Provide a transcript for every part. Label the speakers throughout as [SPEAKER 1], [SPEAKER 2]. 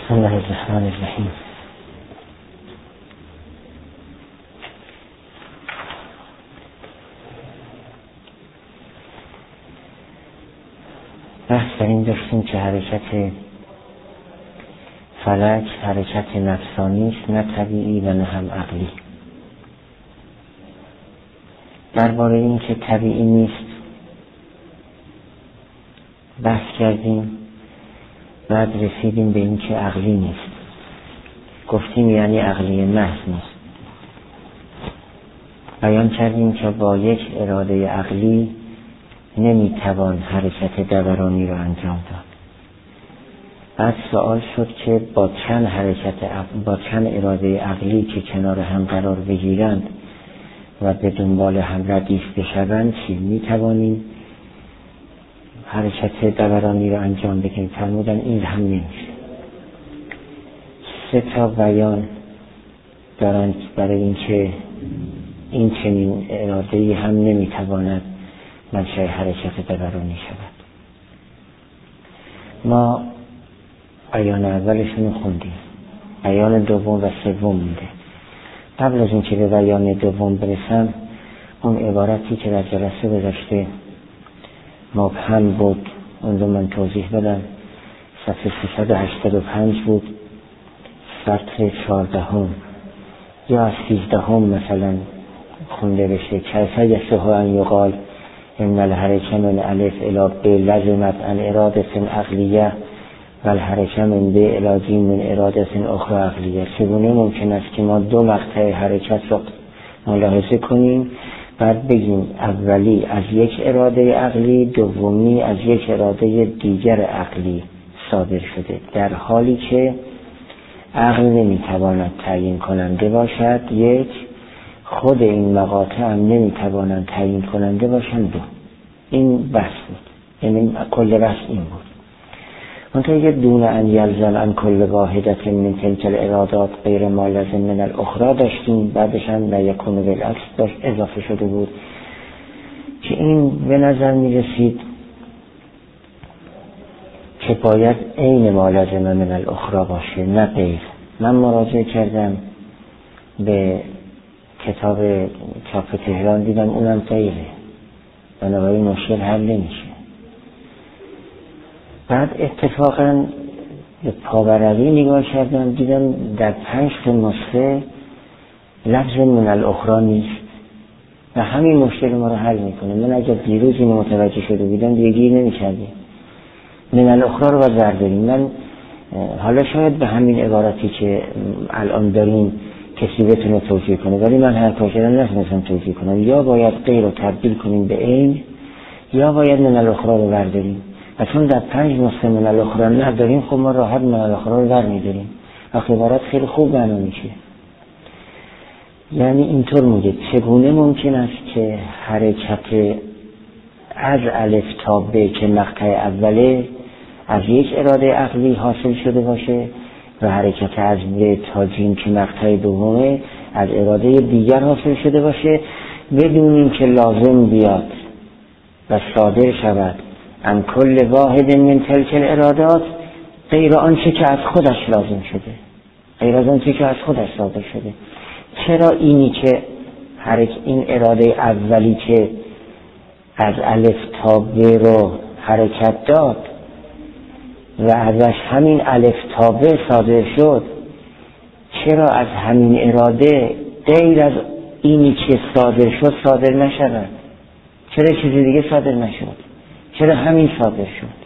[SPEAKER 1] بسم الله الرحمن الرحیم. بحث در این داشتیم که حرکت فلک حرکت نفسانی است، نه طبیعی و نه هم عقلی. درباره این که طبیعی نیست بحث کردیم، بعد رسیدیم به این که عقلی نیست. گفتیم یعنی عقلی محض نیست. بیان کردیم که با یک اراده عقلی نمیتوان حرکت دورانی را انجام داد. بعد سوال شد که با چند اراده عقلی که کنار هم قرار بگیرند و به دنبال هم ردیف بشوند چی میتوانیم حرکت دورانی را انجام بدیم؟ فرمودن این هم نمیشه. 3 بیان دارند برای اینکه این چنین اراده‌ای هم نمیتواند منشأ حرکت دورانی شود. ما بیان اولشون خوندیم، بیان دوم و سوم مونده. قبل از اینکه به بیان دوم برسم، اون عبارتی که در جلسه گذشته مبهم بود اون رو من توضیح بدم. صفحه 385 بود، سطر 14 یا 13 مثلا خونده بشه. کیف یصح ان یقال ان الحرکه من الف الی ب لزمت عن اراده عقلیه و الحرکه من ب الی ج من اراده اخرى عقلیه. چگونه ممکن است که ما 2 مقطع حرکت را ملاحظه کنیم، بعد بگیم اولی از یک اراده عقلی، دومی از یک اراده دیگر عقلی صادر شده، در حالی که عقل نمیتواند تعیین کننده باشد. یک، خود این مقاطع هم نمیتوانند تعیین کننده باشند. 2، این بحث بود، یعنی کل بحث این بود. منطقه که دون ان یلزم ان کل واحدت من تلک الارادات غیر ما لازم من الاخرى داشتیم، بعدش هم لا یکون بالعکس داشت اضافه شده بود که این به نظر می رسید که باید عین ما لازم من الاخرى باشه، نه غیر. من مراجعه کردم به کتاب چاپ تهران، دیدم اونم غیره، بنابراین مشکل حل نمیشه. بعد اتفاقا به پاوروی نگاه کردم، دیدم در 5 نسخه لفظ من الاخرى نیست و همین مشکل ما رو حل میکنه. من اگر دیروز اینو متوجه شده بودم دیگه گیر نمی‌کردم. من الاخرى رو باید برداریم. من حالا شاید به همین عبارتی که الان داریم کسی بتونه توجیه کنه، ولی من هر کار کردم نتونستم توجیه کنم. یا باید غیر رو تبدیل کنیم به عین، یا باید من الاخرى رو برداریم. و چون در 5 نسخه من الاخرى نداریم، خب ما راحت من الاخرى رو برمی‌داریم و عبارت خیلی خوب معنا میشه. یعنی اینطور میگه چگونه ممکن است که حرکت از الف تا ب که مقطع اوله از یک اراده عقلی حاصل شده باشه و حرکت از ب تا ج که مقطع دومه از اراده دیگر حاصل شده باشه، بدون اینکه لازم بیاد و صادر شود ان کل واحد من تلک الارادات غیر آنچه که از خودش لازم شده، غیر از آنچه که از خودش صادر شده. چرا اینی که این اراده اولی که از الف تا ب رو حرکت داد و ازش همین الف تا ب صادر شد، چرا از همین اراده غیر از اینی که صادر شد صادر نشود؟ چرا چیزی دیگه صادر نشد؟ چرا همین صادر شد؟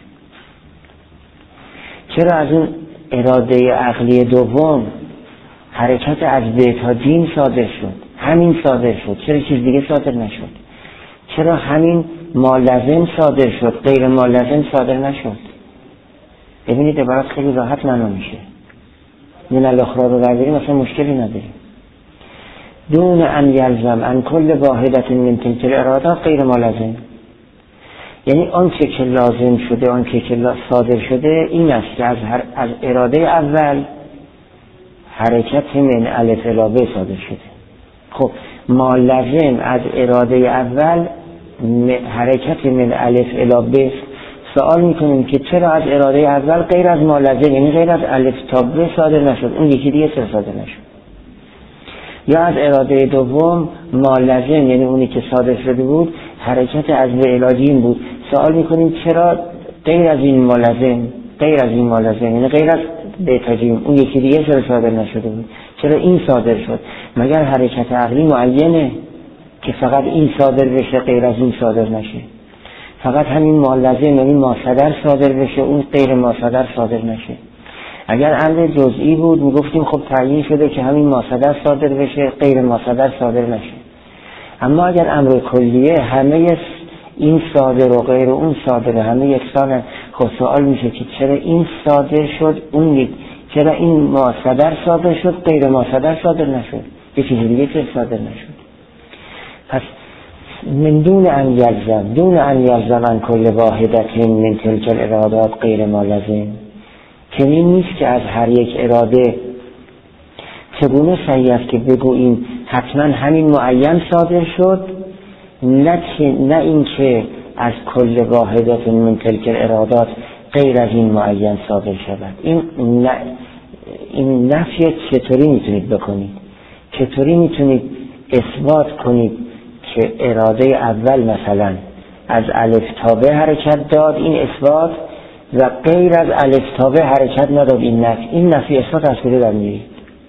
[SPEAKER 1] چرا از اون اراده عقلی دوم حرکت از ب تا ج صادر شد، همین صادر شد، چرا چیز دیگه صادر نشد؟ چرا همین ما لازم صادر شد، غیر ما لازم صادر نشد؟ ببینید عبارت خیلی راحت معنا میشه. من الاخرى رو برداریم اصلا مشکلی نداریم. دون ان یلزم ان کل واحدت من تلک الارادات غیر ما لازم، یعنی آنچه که لازم شده، آنچه که صادر شده این است که از اراده اول حرکت من الف الی ب صادر شده. خب ما لازم از اراده اول حرکت من الف الی ب سوال میکنیم که چرا از اراده اول غیر از ما لازم، یعنی غیر از الف تا ب صادر نشد، اون یکی دیگه چرا صادر نشد؟ یا از اراده دوم ما لازم، یعنی اونی که صادر شده بود حرکت از به الادین بود. سوال میکنیم چرا غیر از این ما لازم، غیر از این ما لازم، یعنی غیر از به تجیم، اون یکی دیگه چرا صادر نشده بود؟ چرا این صادر شد؟ مگر حرکت عقلی معینه که فقط این صادر بشه غیر از این صادر نشه؟ فقط همین ما لازم، یعنی ما صدر صادر بشه، اون غیر ما صدر صادر نشه. اگر امر جزئی بود میگفتیم خب تعیین شده که همین ما صدر صادر بشه، غیر ما صدر صادر نشه. اما اگر امر کلیه همه این صادر و غیر اون صادر همه یکسانه، خب سوال میشه که چرا این صادر شد اون چرا این ما صدر صادر شد غیر ما صدر صادر نشد، یه چیز دیگه چرا صادر نشد؟ پس من دون ان یلزم عن کل واحدت من تلک الارادات غیر ما لازم، چنین نیست که از هر یک اراده چگونه صحیح است که بگوییم حتما همین معین صادر شد، نه این که از کل واحدت من تلک الارادات غیر از این معین صادر شود. این نفی چطوری میتونید بکنید؟ چطوری میتونید اثبات کنید که اراده اول مثلا از الف تا ب حرکت داد، این اثبات، و غیر از الف تا ب حرکت نداد، این نفی اثبات از کجا در میارید؟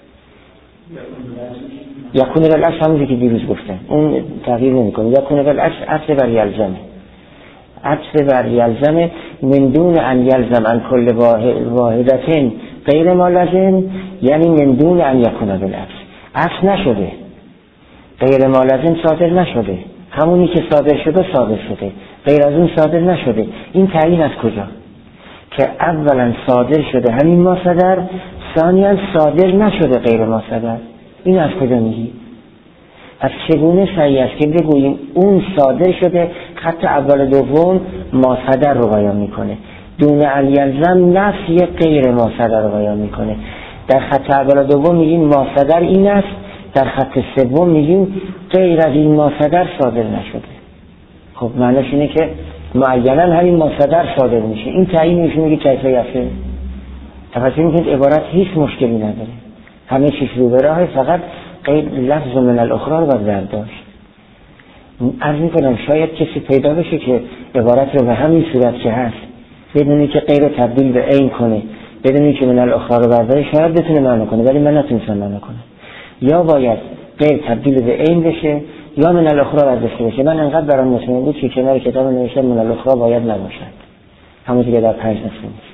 [SPEAKER 1] یکون بالاش همونی که دیروز گفتم اون تغییر نمیکنه. یکون بالاش عطف بر یلزمه، عطف بر یلزمه. من دون ان یلزم عن کل واحدتین غیر ما لازم، یعنی من دون ان یکون بالاش عطف نشده، غیر ما لازم صادر نشده، همونی که صادر شده صادر شده، غیر از اون صادر نشده. این تعیین از کجا؟ که اولا صادر شده همین ما صدر، ثانیا صادر نشده غیر ما صدر. این از کجا میگی؟ از چگونه صحیح است که بگوییم اون صادر شده، خط اول دوم ما صدر رو بیان میکنه، دون ان یلزم نفی غیر ما صدر رو بیان میکنه. در خط اول دوم میگیم ما صدر این است، در خط سوم میگیم غیر از این ما صدر صادر نشده. خب معنیش اینه که معینا همین ما صدر صادر میشه. این تعیین میشه میگه کیفیت است. تفسیر میکنید عبارت هیچ مشکلی نداره، همه چیز رو به راه، فقط غیر لفظ من الاخرى رو باید برداشت. عرض میکنم شاید کسی پیدا بشه که عبارت رو به همین صورت که هست بدونی که غیر تبدیل به عین کنه، بدونی که من الاخرى رو برداره، شاید بتونه معنی کنه، ولی من نتونستم معنی کنم. یا باید غیر تبدیل به عین بشه یا من الاخرى برداشته بشه. من انقدر برام مطمئن بود که کنار کتاب نوشتم من الاخرى باید نباشد، همون که در 5 نسخه نیست.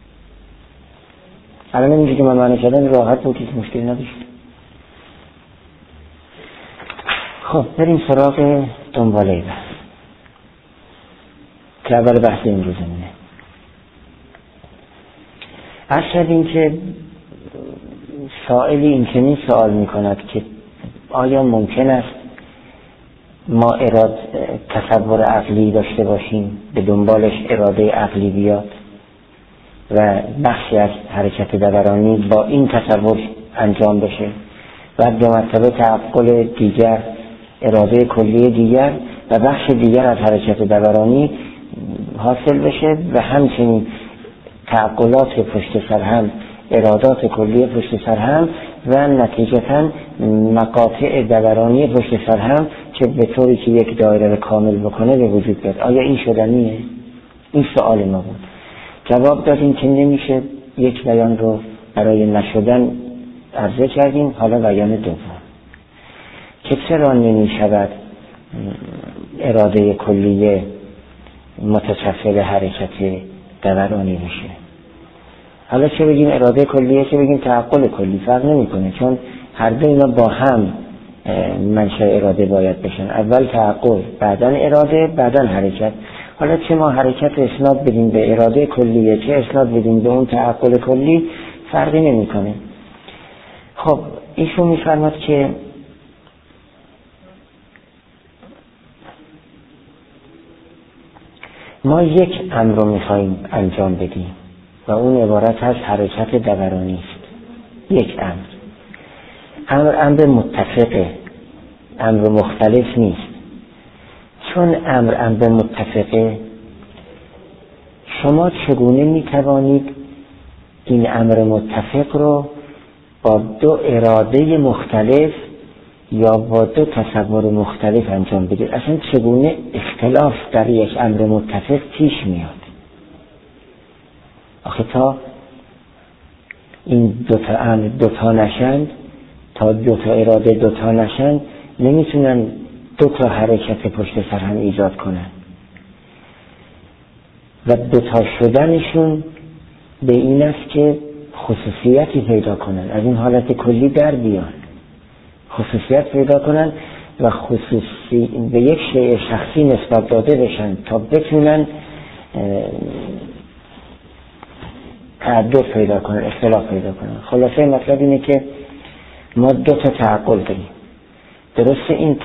[SPEAKER 1] الان اینجوری که من معنی کردم راحت بود، هیچ مشکلی نداشت. خب بریم سراغ دنباله بحث که اول بحث امروزمونه. عرض کردیم که سائلی این چنین سوال میکند که آیا ممکن است ما تصور عقلی داشته باشیم به دنبالش اراده عقلی بیاد و بخشی از حرکت دورانی با این تصور انجام بشه و دو مرتبه تعقل دیگر، اراده کلی دیگر و بخش دیگر از حرکت دورانی حاصل بشه و همچنین تعقلات پشت سر هم، ارادات کلی پشت سر هم و نتیجتاً مقاطع دورانی پشت سر هم که به طوری که یک دایره کامل بکنه به وجود بیاد. آیا این شدنیه؟ این سوال ما بود. جواب دادیم که نمیشه. یک بیان رو برای نشدن عرضه کردیم، حالا بیان دوم که چرا نمیشود اراده کلیه متشفع حرکت دورانی بشه. حالا چه بگیم اراده کلیه چه بگیم تعقل کلی فرق نمیکنه، چون هر دو اینا با هم منشأ اراده باید بشن. اول تعقل، بعداً اراده، بعداً حرکت. حالا چه ما حرکت اسناد بدیم به اراده کلیه چه اسناد بدیم به اون تعقل کلی فرقی نمیکنه. خب ایشون میفرماد که ما یک امر رو میخواییم انجام بدیم و اون عبارت از حرکت دورانی است. یک امر متفقه، امر مختلف نیست. چون امر متفقه شما چگونه میتوانید این امر متفق رو با دو اراده مختلف یا با دو تصور مختلف انجام بدید؟ اصلا چگونه اختلاف در یک امر متفق پیش میاد؟ آخه تا این دوتا امر دوتا نشند، تا دوتا اراده دوتا نشند، نمیتونن دوتا حرکت پشت سر هم ایجاد کنن و دوتا شدنشون به این است که خصوصیتی پیدا کنن، از این حالت کلی در بیان، خصوصیت پیدا کنن و خصوصی به یک شیء شخصی نسبت داده بشن تا بتونن تعدد پیدا کنن، اختلاف پیدا کنن. خلاصه مطلب اینه که ما دو تا تعقل داریم. درسته این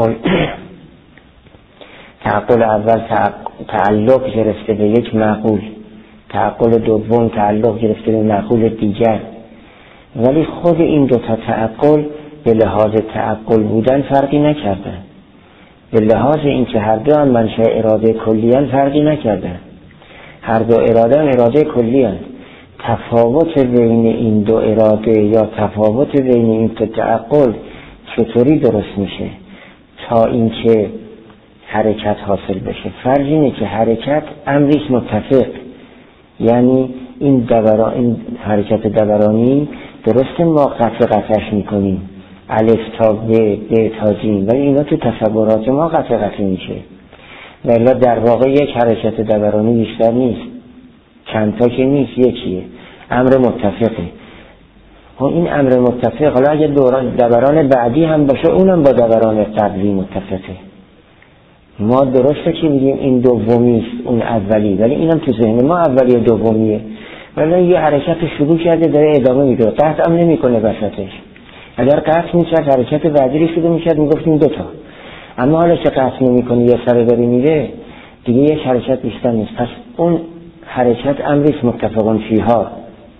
[SPEAKER 1] تعقل اول تعلق گرفته به یک معقول، تعقل دوم تعلق گرفته به معقول دیگر، ولی خود این دو تا تعقل به لحاظ تعقل بودن فرقی نکردن، به لحاظ اینکه هر دو هم منشأ اراده کلیان فرقی نکردن، هر دو اراده هم اراده کلیان. تفاوت بین این دو اراده یا تفاوت بین این دو تعقل چطوری درست میشه تا اینکه حرکت حاصل بشه؟ فرض اینه که حرکت امری متفق، یعنی این حرکت دورانی درسته ما قطعش میکنیم الف تا ب تا جیم، ولی اینا تو تصورات ما قطع میشه، ولی در واقع یک حرکت دورانی بیشتر نیست، چند تا که نیست، یکیه، امر متفقه. این امر متفق حالا اگه دوران بعدی هم باشه اونم با دوران قبلی متفقه. ما درسته که میگیم این دومی است اون اولی، ولی اینم تو ذهن ما اولی و دومیه، ولی یه حرکت شروع کرده داره ادامه میده، قطع هم نمیکنه وسطش. اگر قطع میکرد حرکت بعدی رو شروع میکرد میگفتیم دوتا، اما حالا که قطع نمیکنه یه سر داری میره دیگه یک حرکت بیشتر نیست. پس اون حرکت امری است متفقون فیها.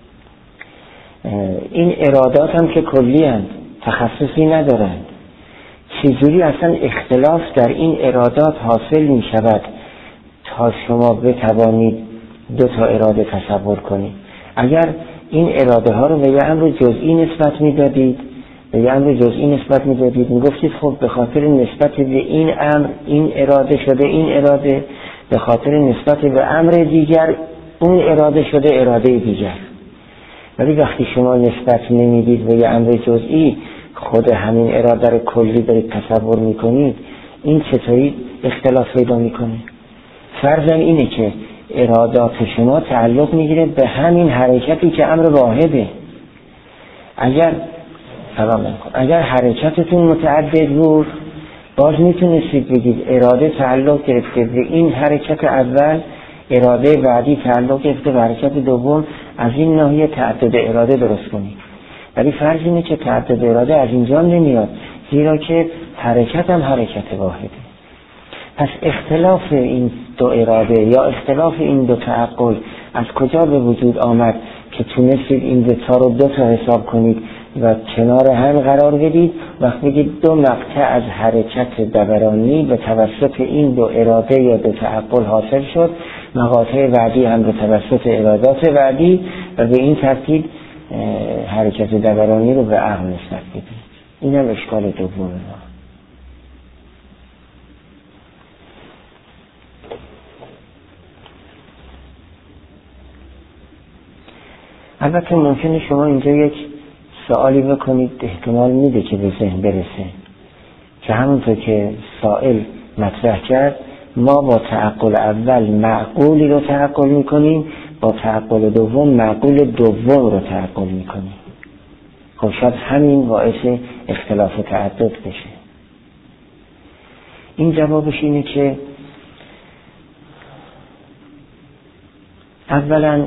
[SPEAKER 1] این ارادات هم که کلی هستند، تخصصی ندارند. چجوری اصلا اختلاف در این ارادات حاصل می شود تا شما بتوانید دو تا اراده تصور کنید؟ اگر این اراده ها رو به یه امر جزئی نسبت می دادید، به یه امر جزئی نسبت می دادید، می گفتید خب به خاطر نسبت به این امر این اراده شده این اراده، به خاطر نسبت به امر دیگر اون اراده شده اراده دیگر. ولی وقتی شما نسبت نمیدید به یه امر جزئی، خود همین اراده رو کلی دارید تصور میکنید، این چطوری اختلاف پیدا میکنه؟ فرضاً اینه که ارادات شما تعلق میگیره به همین حرکتی که امر واحده. اگر حرکتتون متعدد بود باز میتونستید بگید اراده تعلق گرفته به این حرکت اول، اراده بعدی تعلق گرفته به حرکت دوم، از این ناحیه تعدد اراده درست کنید. ولی فرض اینه که تعدد اراده از اینجا نمیاد، زیرا که حرکت هم حرکت واحده. پس اختلاف این دو اراده یا اختلاف این دو تعقل از کجا به وجود آمد که تونستید این دوتا رو دو تا حساب کنید و کنار هم قرار بدید؟ وقتی بگید دو مقطع از حرکت دورانی به توسط این دو اراده یا دو تعقل حاصل شد، مقاطع بعدی هم به توسط ارادات بعدی، و به این ترتیب حرکت دورانی رو به عقل نسبت بدید. این هم اشکال دوم ما. البته ممکنه شما اینجا یک سوالی بکنید، احتمال میده که به ذهن برسه که همونطور که سائل مطرح کرد، ما با تعقل اول معقولی رو تعقل میکنیم، با تعقل دوم معقول دوم رو تعقل میکنیم. خب شاید همین باعث اختلاف و تعدد بشه. این جوابش اینه که اولا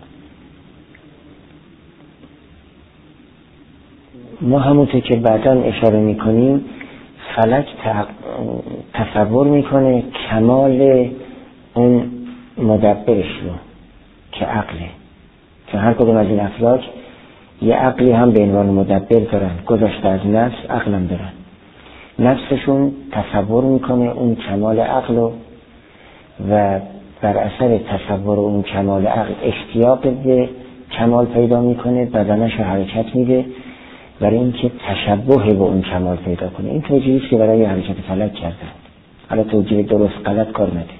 [SPEAKER 1] ما همونطور که بعداً اشاره میکنیم فلک تصور میکنه کمال اون مدبرش رو که عقله، که هر کدوم از این افلاک یه عقلی هم به عنوان مدبر دارن، گذشته از نفس عقلم دارن. نفسشون تصور میکنه اون کمال عقل و بر اثر تصور اون کمال عقل اشتیاق به کمال پیدا میکنه، بدنش رو حرکت میده برای اینکه تشبه به اون کمال پیدا کنه. این توجیهی است که برای حرکت فلک کردن. حالا توجیه درست غلط کار نده.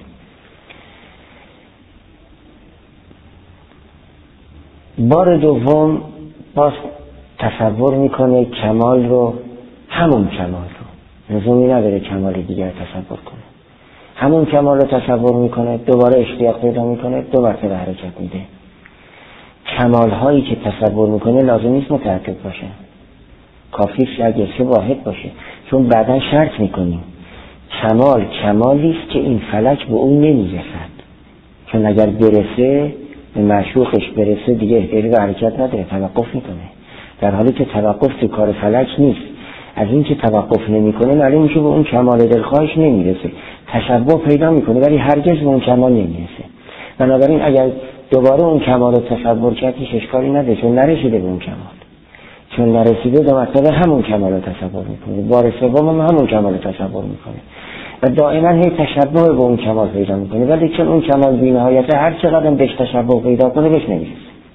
[SPEAKER 1] بار دوم باز تصور میکنه کمال رو، همون کمال رو، لزومی نداره کمال دیگر تصور کنه، همون کمال رو تصور میکنه، دوباره اشتیاق پیدا میکنه، دو مرتبه حرکت میده. کمال هایی که تصور میکنه لازم نیست متعدد باشه، کافی اگر سه واحد باشه، چون بعدا شرط میکنیم کمال کمالی است که این فلک به اون نمیرسد، چون اگر برسه به معشوقش برسه دیگه احتیاجی به حرکت نداره، توقف میکنه، در حالی که توقف تو کار فلک نیست. از این که توقف نمیکنه معلوم میشه به اون کمال دلخواهش نمیرسه، تشبه پیدا میکنه ولی هرگز به اون کمال نمیرسه. بنابراین اگر دوباره اون کمال رو تصور کرد هیچ اشکالی نداره، چون نرسیده به اون کمال، چون نرسیده دو مرتبه همون کمال رو تصور میکنه، بار سوم هم همون کمال رو تصور میکنه و دائما هی تشبه به اون کمال پیدا میکنه، ولی چون اون کمال بی‌نهایت هر چقدر بهش تشبه پیدا کنه بهش نمیرسه.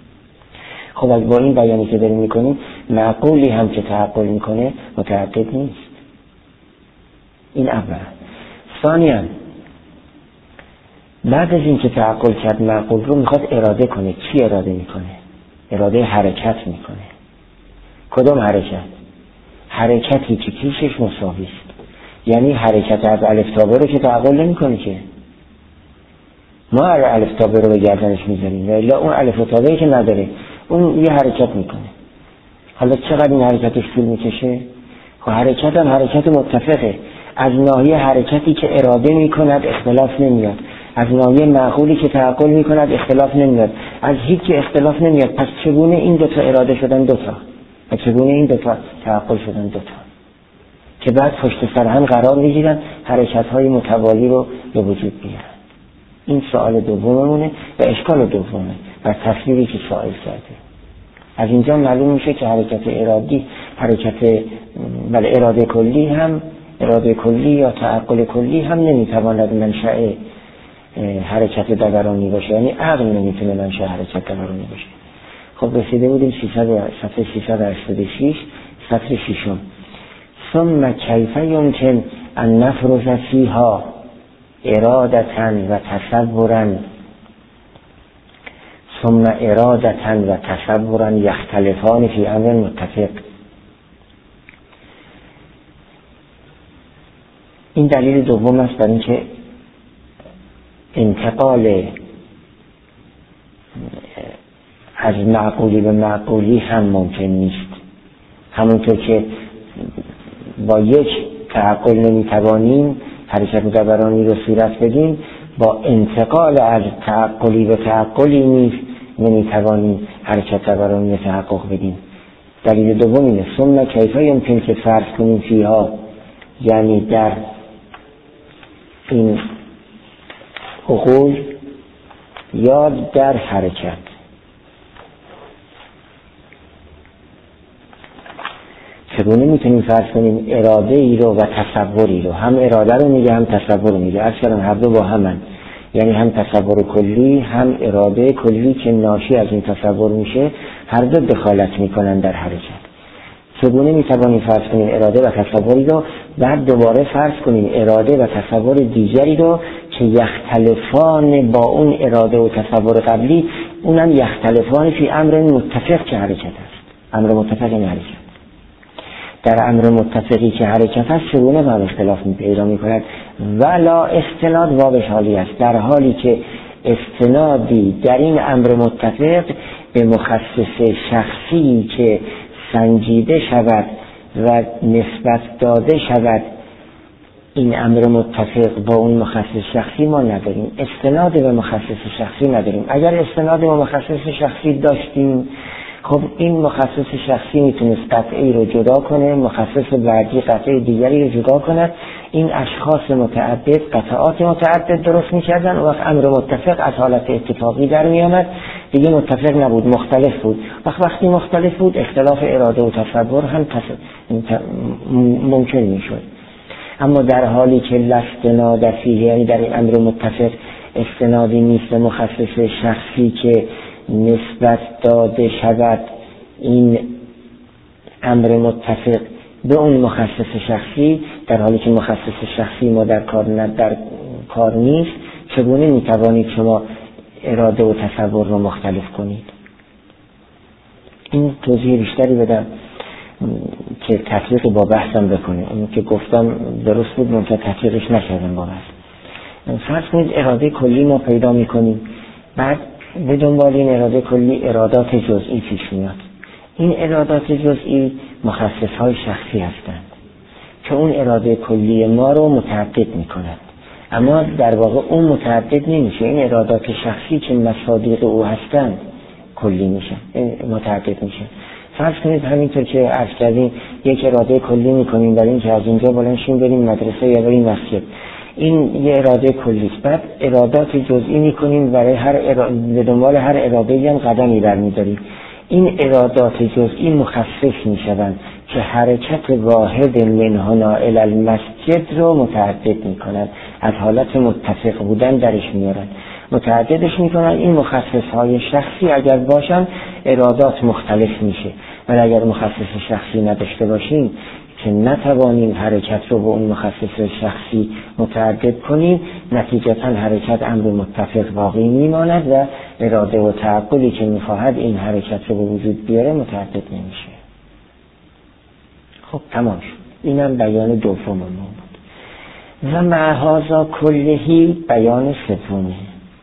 [SPEAKER 1] خب از با این بیانی که داریم میکنیم معقولی هم که تعقل میکنه متعدد نیست. این اول. ثانیاً بعد از این که تعقل کرد معقول رو میخواد اراده کنه. چی اراده میکنه؟ اراده حرکت میکنه. کدوم حرکت؟ حرکتی که پیشش مساوی است، یعنی حرکت از الف تا ب رو که تعقل نمیکنه که ما الف تا ب رو به گردنش میذاریم، الا اون الف تا ب که نداره اون یه حرکت میکنه. حالا چقدر این حرکتش طول میکشه؟ خب حرکت هم حرکت متفقه، از ناحیه حرکتی که اراده میکند اختلاف نمیاد، از ناحیه معقولی که تعقل میکند اختلاف نمیاد، از هیچ که اختلاف نمیاد. پس چگونه این دوتا اراده شدن دوتا و چگونه این دوتا تعقل شدن دوتا که بعد پشت سر هم قرار میگیرن حرکت‌های متوالی رو به وجود بیارن؟ این سوال دوممونه و اشکال دومه و تصویری که سائل کرده. از اینجا معلوم میشه که حرکت ارادی، حرکت بل اراده کلی هم، اراده کلی یا تعقل کلی هم نمیتواند منشأ حرکت دورانی باشه، یعنی عقل نمیتونه منشأ حرکت دورانی باشه. خب رسیده بودیم صفحه 686 سطر 6. ثم کیف یمکن ان نفرض فیها ارادتا و تصورا، ثم ارادتا و تصورا یختلفان فی امر متفق. این دلیل دوم است بر اینکه انتقال از معقولی به معقولی هم ممکن نیست. همونطور که با یک تعقل نمیتوانیم حرکت دورانی رو صورت بدیم، با انتقال از تعقلی به تعقلی نیز نمیتوانیم حرکت دورانی تحقق بدیم. دلیل دوم اینه. ثم کیف یمکن که فرض کنیم فیها، یعنی در این عقول یا در حرکت، چگونه میتونیم فرض کنیم اراده ای رو و تصوری رو؟ هم اراده رو میگه هم تصور رو میگه، اصلا هر دو با همن، یعنی هم تصور کلی هم اراده کلی که ناشی از این تصور میشه، هر دو دخالت میکنن در حرکت. چگونه میتوانیم فرض کنیم اراده و تصوری رو، بعد دوباره فرض کنیم اراده و تصور دیگری رو که یختلفان با اون اراده و تصور قبلی، اونم یختلفان فی امر متفق که حرکت است. امر متفق این حرکت، در امر متفقی که حرکت است چگونه با اختلاف پیدا میکند؟ ولا استناد وابش حالی است، در حالی که استنادی در این امر متفق به مخصص شخصی که سنجیده شود و نسبت داده شود این امر متفق با اون مخصص شخصی ما نداریم. استناد به مخصص شخصی نداریم. اگر استناد به مخصص شخصی داشتیم، خب این مخصص شخصی میتونست قطعی رو جدا کنه، مخصص بعدی قطعی دیگری رو جدا کند، این اشخاص متعدد قطعات متعدد درست میکردن، و وقت امر متفق از حالت اتفاقی در میامد، دیگه متفق نبود، مختلف بود. وقتی مختلف بود اختلاف اراده و تصور هم ممکن میشد. اما در حالی که لاستناد فیه، یعنی در این امر متفق استنادی نیست به مخصص شخصی که نسبت داده شود این امر متفق به اون مخصص شخصی، در حالی که مخصص شخصی ما در کار نیست. چگونه میتوانید شما اراده و تصور رو مختلف کنید؟ این توضیح بیشتری بدم که تطبیق با بحثم بکنه. اون که گفتم درست بود، منتها تطبیقش نکردم با بحث. فرض کنید اراده کلی ما پیدا میکنیم، بعد به دنبال این اراده کلی ارادات جزئی پیش میاد. این ارادات جزئی مخصصهای شخصی هستند که اون اراده کلی ما رو متعدد میکنند، اما در واقع اون متعدد نمیشه. این ارادات شخصی که مصادیق او هستند کلی میشن، متعدد میشن. فرض کنید همینطور که عرض کردیم یک اراده کلی میکنیم برای اینکه از اینجا بلند شیم بریم مدرسه یا بریم مسجد، این یه اراده کلی است. بعد ارادات جزئی میکنیم برای به دنبال هر اراده‌ای هم قدمی برمی‌داریم. این ارادات جزئی مخصص میشوند که حرکت واحد من هنا الی المسجد رو متعدد میکنند، از حالت متفق بودن درش میارن، متعددش میکنن. این مخصصهای شخصی اگر باشن ارادات مختلف میشه، ولی اگر مخصص شخصی نداشته باشیم که نتوانیم حرکت رو به اون مخصص شخصی متعدد کنیم، نتیجتا حرکت امر متفق باقی میماند و اراده و تعقلی که میخواهد این حرکت رو به وجود بیاره متعدد نمیشه. خب تمام شد. اینم بیان دوم ما بود. و مع هذا کلهی بیان سومه.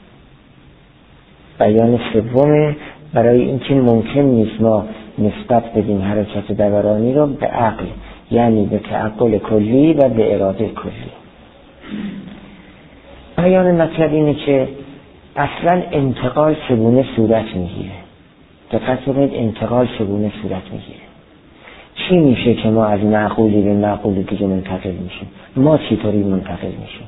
[SPEAKER 1] بیان سومه برای اینکه ممکن نیست ما نسبت بدیم حرکت دورانی رو به عقل، یعنی به تعقل کلی و به اراده کلی. بیان مطلب اینه که اصلا انتقال چگونه صورت میگیره. دقت کنید، انتقال چگونه صورت میگیره. چی میشه که ما از معقولی به معقول دیگه منتقل میشیم؟ ما چطوری منتقل میشیم؟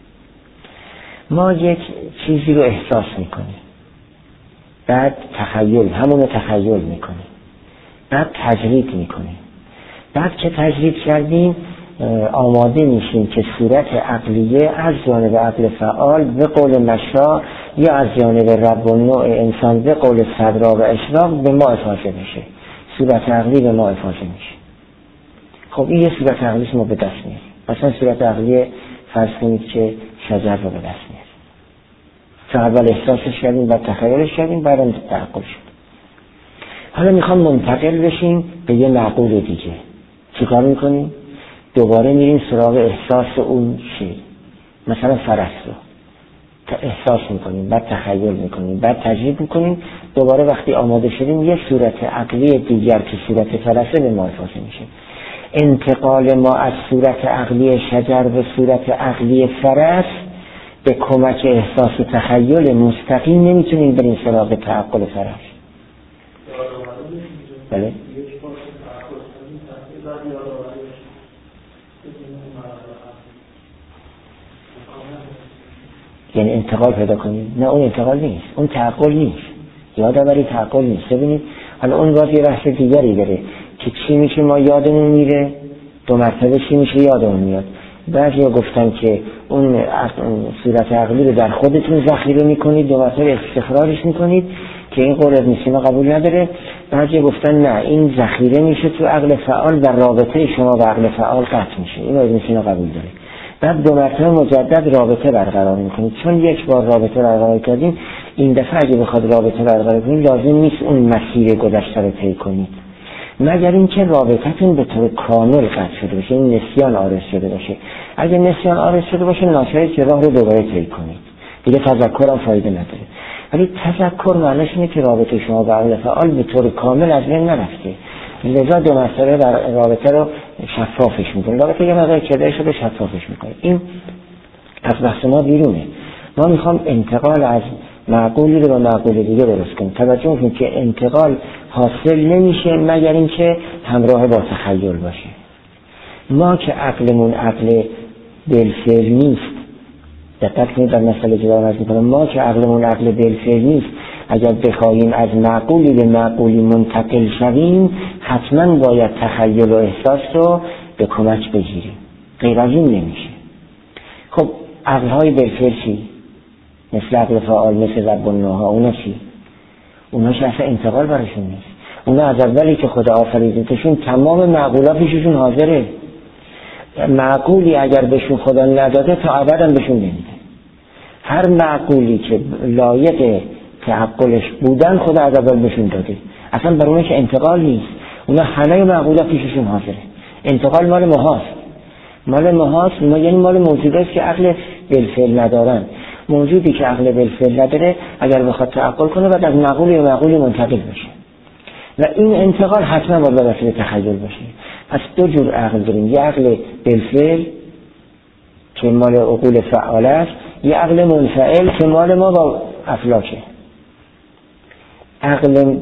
[SPEAKER 1] ما یک چیزی رو احساس میکنیم، بعد همون تخیل میکنیم، بعد تجرید میکنیم. بعد که تجرید کردیم آماده میشیم که صورت عقلیه از جانب عقل فعال به قول مشا یا از جانب رب و نوع انسان به قول صدرا و اشراق به ما افاضه میشه. صورت عقلی به ما افاضه میشه. خب این یه صورت عقلی ما به دست میاریم. مثلا صورت عقلی فرض کنید که شجر رو به دست میاریم. چون اول احساسش کردیم، بعد تخیلش کردیم، بعد تعقل شد. حالا میخوام منتقل بشیم به یه معقول دیگه. چیکار میکنیم؟ دوباره میریم سراغ احساس اون چی، مثلا فرس رو احساس میکنیم، بعد تخیل میکنیم، بعد تجرید میکنیم. دوباره وقتی آماده شدیم یه صورت عقلی دیگر که صورت فرسه به ما افاضه میشه. انتقال ما از صورت عقلی شجر به صورت عقلی فرس به کمک احساس و تخیل مستقیم نمیتونیم بریم سراغ تعقل فرس. بله؟ یعنی انتقال پیدا کنیم؟ نه، اون انتقال نیست، اون تعقل نیست، یادآوری تعقل نیست. ببینید حالا اون باز یه بحث دیگری داره که چی میشه ما یادمون میره، دو مرتبه چی میشه یادمون میاد. بعضیا گفتن که اون صورت عقلی رو در خودتون ذخیره میکنید، دو مرتبه استخراجش میکنید که این قول ابن سینا قبول نداره. بعضیا گفتن نه، این ذخیره میشه تو عقل فعال و رابطه شما با عقل فعال قطع میشه. این ابن سینا قبول داره. بعد دو مرتبه مجدد رابطه برقرار میکنید. چون یک بار رابطه برقرار کردیم، این دفعه اگه بخواد رابطه برقرار کنید لازم نیست اون مسیر گذشته رو طی کنید، مگر اینکه رابطتون به طور کامل قطع شده باشه، این نسیان عارض شده باشه. اگه نسیان عارض شده باشه ناچارید که راه رو دوباره طی کنید، دیگه تذکر هم فایده نداره. ولی تذکر معنیش اینه که رابطه شما با عقل فعال به طور کامل از بین نرفته، لذا دو مرتبه رابطه رو شفافش میکنه. رابطه یه مقدار کدای شده شفافش میکنه. این از بحث ما بیرونه. ما میخوام انتقال از معقولی رو به معقول دیگه درست کنیم. توجه کنید که انتقال حاصل نمیشه مگر اینکه همراه با تخیل باشه. ما که عقلمون عقل بالفعل نیست، دقت کنید در مسئله جدا عرض میکنم، ما که عقلمون عقل بالفعل نیست، اگر بخواهیم از معقولی به معقولی منتقل شویم حتما باید تخیل و احساس رو به کمک بگیریم، غیر از این نمیشه. خب عقلهای بالفعل چی؟ مثل عقل فعال، مثل رب النوها. اونا چی؟ اونا اصلا انتقال براشون نیست. اونا از اولی که خدا آفریدتشون تمام معقولا پیششون حاضره. معقولی اگر بهشون خدا نداده تا ابد هم بهشون نمیده. هر معقولی که لایق تعقلش بودن خدا از اول بهشون داده. اصلا بر اونش انتقال نیست. اونا همه معقولا پیششون حاضره. انتقال مال ماهاست. مال ماهاست، یعنی مال موجوداست که عقل بالفعل ندارن. موجودی که عقل بالفعل نداره اگر بخواد تعقل کنه بعد از معقولی به معقولی منتقل بشه و این انتقال حتما باید به وسیله تخیل باشه. پس دو جور عقل داریم، یه عقل بالفعل که مال عقول فعال است، یه عقل منفعل که مال ما با افلاکه. عقل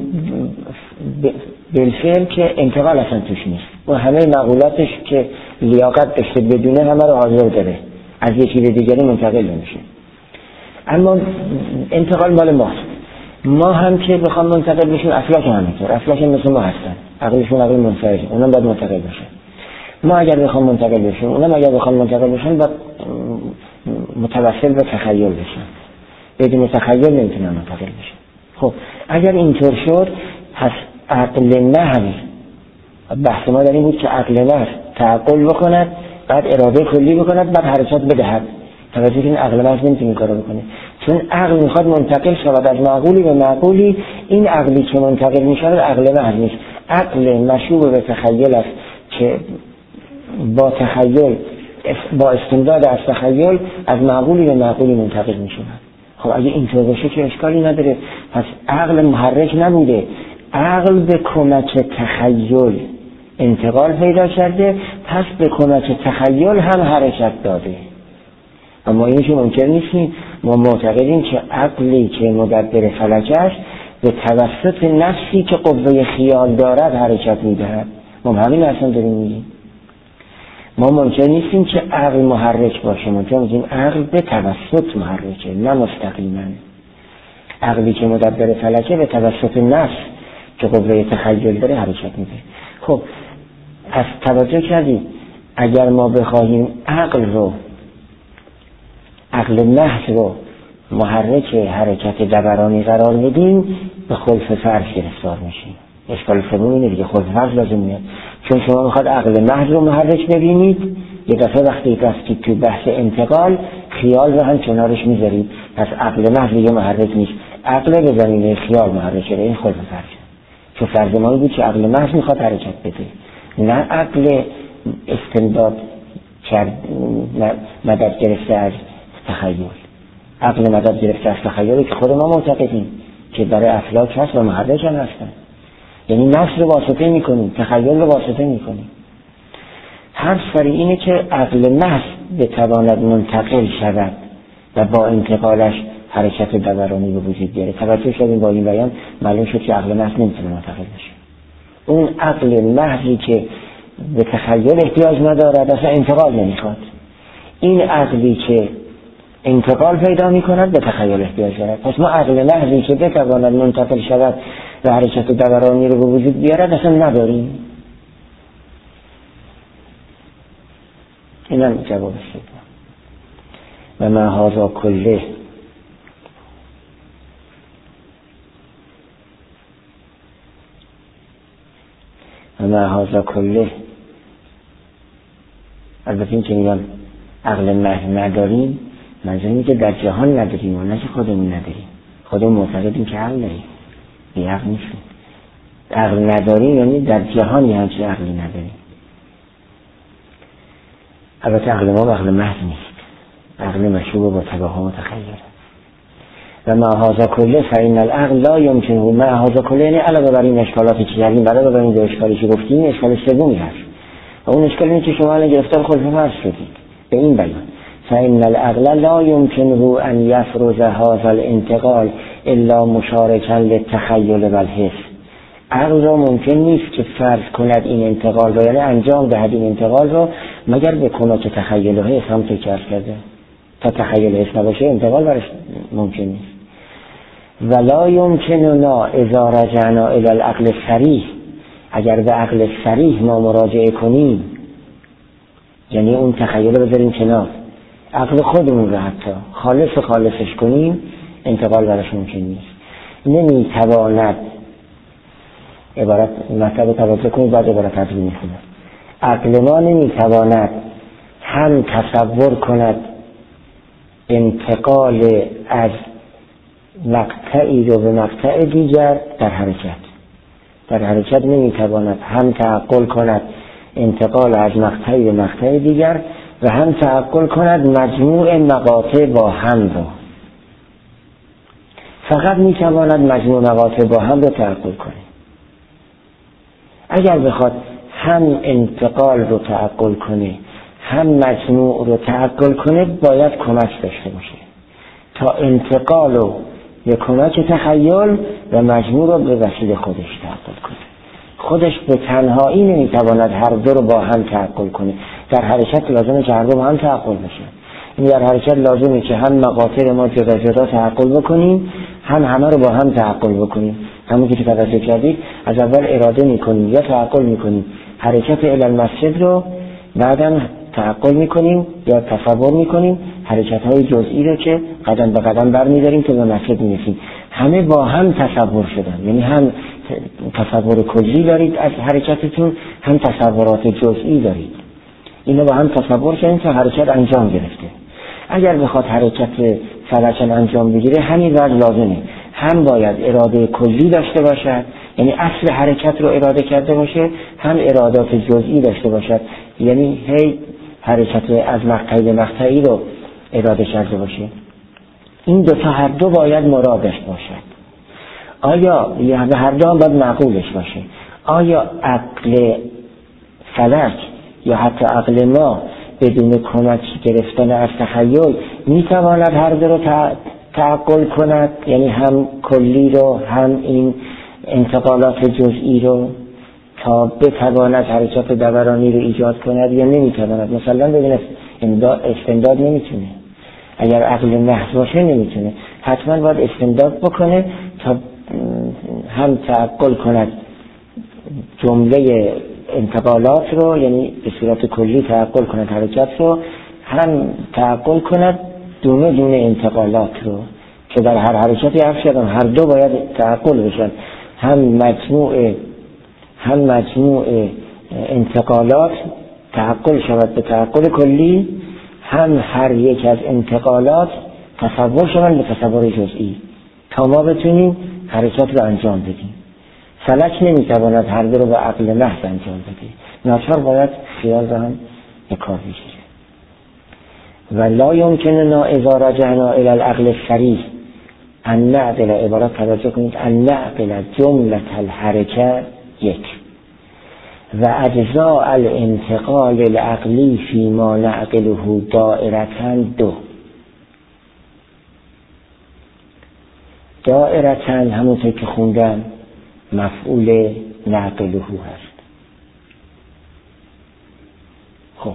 [SPEAKER 1] بالفعل که انتقال اصلا توش نیست و همه معقولاتش که لیاقت داشته بدونه همه رو حاضر داره، از یه چیز دیگری منتقل نمیشه. اما انتقال مال ماست. ما هم که بخوام منتقل بشیم افلاک هم همینطور، افلاک مثل ما هستن، عقلشون عقل منفعل، اونا باید منتقل بشن. ما اگر بخوام منتقل بشیم، اونا اگر بخوام منتقل بشن باید متوسل به تخیل بشن. بدون تخیل نمیتونن منتقل بشن. خب اگر اینطور شد پس عقل محض، بحث ما در این بود که عقل محض تعقل بکند، بعد اراده کلی بکند، بعد حرکت بدهد. توجه این عقل محض نمیتونه کارو بکنه، چون عقل میخواد منتقل شود از معقولی به معقولی. این عقلی که منتقل میشه عقل محض نیست، عقل مشوب به تخیل است که با تخیل، با استمداد از تخیل از معقولی به معقولی منتقل میشه. خب اگه اینطور باشه که اشکالی نداره. پس عقل محرک نبوده، عقل به کمک تخیل انتقال پیدا کرده، پس به کمک تخیل هم حرکت داده. اما این که منکر نیستیم، ما معتقدیم که عقلی که مدبر فلک است به توسط نفسی که قوه خیال دارد حرکت میدهد. ما همین اصلا داریم میگیم. ما منکر نیستیم که عقل محرک باشه، منکر میگیم عقل به توسط محرکه، نه مستقیما. عقلی که مدبر فلکه به توسط نفس که قوه تخیل داره حرکت میده. خب از توجه کردیم اگر ما بخواهیم عقل محض رو محرک حرکت دورانی قرار بدیم به خلف فرض گرفتار میشیم. اشکال سوم اینه دیگه، خلف فرض لازم میاد. چون شما میخواد عقل محض رو محرک ببینید، یه دفعه وقتی رفتید تو بحث انتقال خیال رو هم کنارش میذارید، پس عقل محض دیگه محرک نیست، عقل به زمینه خیال محرکه. این خلف فرض، چون فرض ما بود که عقل محض میخواد حرکت بده، نه عقل استمداد مدد گرفته از تخیل. عقل مدد گرفته از تخیلی که خود ما معتقدیم که برای افلاک هست و محرک هم هستن، یعنی نفس رو واسطه میکنیم، تخیل رو واسطه میکنیم. هر سری اینه که عقل محض بتواند منتقل شود و با انتقالش حرکت دورانی به وجود بیاره. توجه شدیم با این بیان معلوم شد که عقل محض نمیتونه منتقل بشه. اون عقل محضی که به تخیل احتیاج ندارد اصلا انتقال نمیخواد. این عقلی که انتقال پیدا میکند به تخیل احتیاج دارد. پس ما عقل محضی که بتواند منتقل شود و حرکت دورانی رو به وجود بیارد اصلا نداریم. اینم جواب شد. و ما هذا کله البته این که میگم عقل محض نداریم منظور اینه که در جهان نداریم و نه که خودمون نداریم. خودمون معتقدیم که عقل داریم، بی عقل نیستیم. عقل نداریم یعنی در جهانی همچین عقلی نداریم. البته عقل ما عقل محض نیست، عقل مشروب با توهم و تخیل. و ما هذا کله فإن العقل لا يمكنه. ما هذا کله یعنی علاوه بر این اشکالاتی که کردیم، علاوه بر این دو اشکالی که گفتیم، اشکال سومی هست و اون اشکال اینه که شما الان گرفتار خلف فرض شدید به این بیان. فإن العقل لا يمكنه أن يفرز هذا الانتقال إلا مشاركا للتخيل والحس. عقل را ممکن نیست که فرض کند این انتقال رو، یعنی انجام دهد این انتقال رو، مگر به کمک تخیل و حس. هم تکرار کرده تا تخیل حس نباشه انتقال برش ممکن نیست. ولا يمكننا اذا رجعنا الى العقل الصریح. اگر به عقل صریح ما مراجعه کنیم، یعنی اون تخیل رو بذاریم کنار، عقل خودمون رو حتی خالصش کنیم انتقال براش ممکن نیست. نمیتواند، عبارت مطلب توجه کنید بعد عبارت تدریج میخونم. عقل ما نمیتواند هم تصور کند انتقال از مقطعی رو به مقطع دیگر در حرکت نمیتواند هم تعقل کند انتقال از مقطعی به مقطع دیگر و هم تعقل کند مجموع مقاطع با هم رو. فقط میتواند مجموع مقاطع با هم رو تعقل کنه. اگر بخواد هم انتقال رو تعقل کنه هم مجموع رو تعقل کنه باید کمک داشته باشه تا انتقال رو به کمک تخیل و مجموع رو به وسیله خودش تعقل کنه. خودش به تنهایی نمیتواند هر دو رو با هم تعقل کنه. در حرکت لازمه که هر دو با هم تعقل بشه. این در حرکت لازمه که هم مقاطع ما جدا جدا تعقل بکنیم هم همه رو با هم تعقل بکنیم. همون که توجه کردید از اول اراده میکنیم یا تعقل میکنیم حرکت الی المسجد رو، بعدم تعقل میکنیم یا تصور میکنیم حرکت های جزئی رو که قدم به قدم برمیداریم که به مسجد میرسیم. همه با هم تصور شدن، یعنی هم تصور کلی دارید از حرکتتون هم تصورات جزئی دارید. اینو با هم تصور کردیم که حرکت انجام گرفته. اگر بخواد حرکت فلکن انجام بگیره همین وضع لازمه، هم باید اراده کلی داشته باشد یعنی اصل حرکت رو اراده کرده باشه، هم ارادات جزئی داشته باشد یعنی هی حرکت از مقطعی به مقطعی رو اراده کرده باشه. این دو تا هر دو باید مرادش باشد. آیا به هر دو هم باید معقولش باشه. آیا عقل فلک یا حتی عقل ما بدون کمک گرفتن از تخیل میتواند هر دو رو تعقل کند، یعنی هم کلی رو هم این انتقالات جزئی رو، تا بتواند حرکت دورانی رو ایجاد کند یا نمیتواند؟ مثلا بدون استمداد نمیتونه. اگر عقل محض باشه نمیتونه، حتما باید استمداد بکنه تا هم تعقل کند جمله انتقالات رو، یعنی به صورت کلی تعقل کند حرکت رو، هم تعقل کند دونه دونه انتقالات رو که در هر حرکتی عرض کردم هر دو باید تعقل بشن. هم مجموع انتقالات تعقل شود به تعقل کلی، هم هر یک از انتقالات تصور شود به تصور جزئی تا ما بتونیم حرکت رو انجام بدیم. فلک نمیتواند هر دو رو به عقل محض انجام بده، ناچار باید خیال رو هم به کار بگیره. و لا یمکننا اذا رجعنا الى العقل الصریح ان نعقل، عبارت توجه کنید، ان نعقل جملة الحرکه یک و اجزاء الانتقال العقلی فيما نعقله دائرةً دو. دائرةً همونطور که خوندم مفعول نعقله هست. خب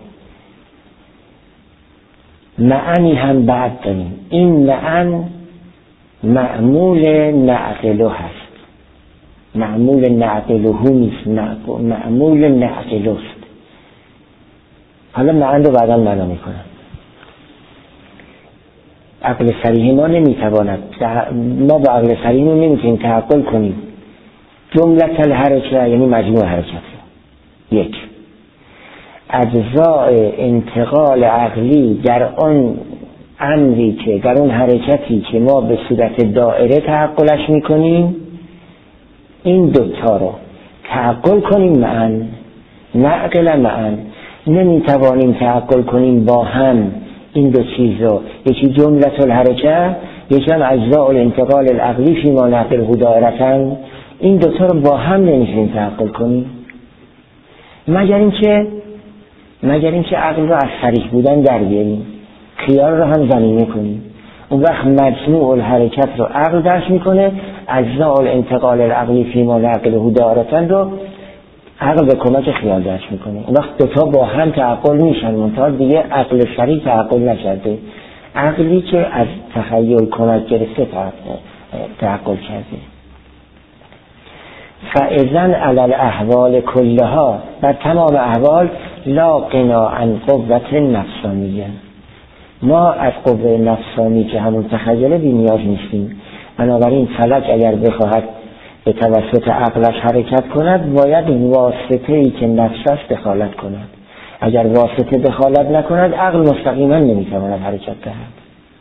[SPEAKER 1] معنی هم بعد داریم. این معنی معمول نعقله هست، معمول نعقله نیست، معمول نعقله است. حالا معنی رو بعدا معنا میکنم. عقل صریح ما نمیتواند، ما با عقل صریح نمیتونیم تعقل کنیم جملة الحرکه یعنی مجموع حرکت یک. اجزاء انتقال عقلی در آن امری که در اون حرکتی که ما به صورت دائره تعقلش میکنیم، این دوتا رو تعقل کنیم معن، نعقل معن. نمیتوانیم تعقل کنیم با هم این دو چیز رو، یکی جملة الحرکه یکی هم اجزاء الانتقال العقلی فيما نعقله دائرةً. این دوتا رو با هم نمیتونیم تعقل کنیم مگر اینکه عقل رو از صریح بودن در بیاریم، خیال رو هم زمینه کنیم. اون وقت مجموع الحرکت رو عقل درک میکنه، اجزاء الانتقال العقلی فيما نعقله دائرةً رو عقل به کمک خیال درک میکنه. اون وقت دوتا با هم تعقل میشن، منتها دیگه عقل صریح تعقل نشده، عقلی که از تخیل کمک گرفته تعقل کرده. فاذن علی الاحوال کلها، بر تمام احوال لا غنا عن قوة نفسانیه، ما از قوه نفسانی که همون تخیل بی نیاز نیستیم. بنابراین فلک اگر بخواهد به توسط عقلش حرکت کند باید واسطه‌ای که نفس است دخالت کند. اگر واسطه دخالت نکند عقل مستقیما نمیتواند حرکت دهد.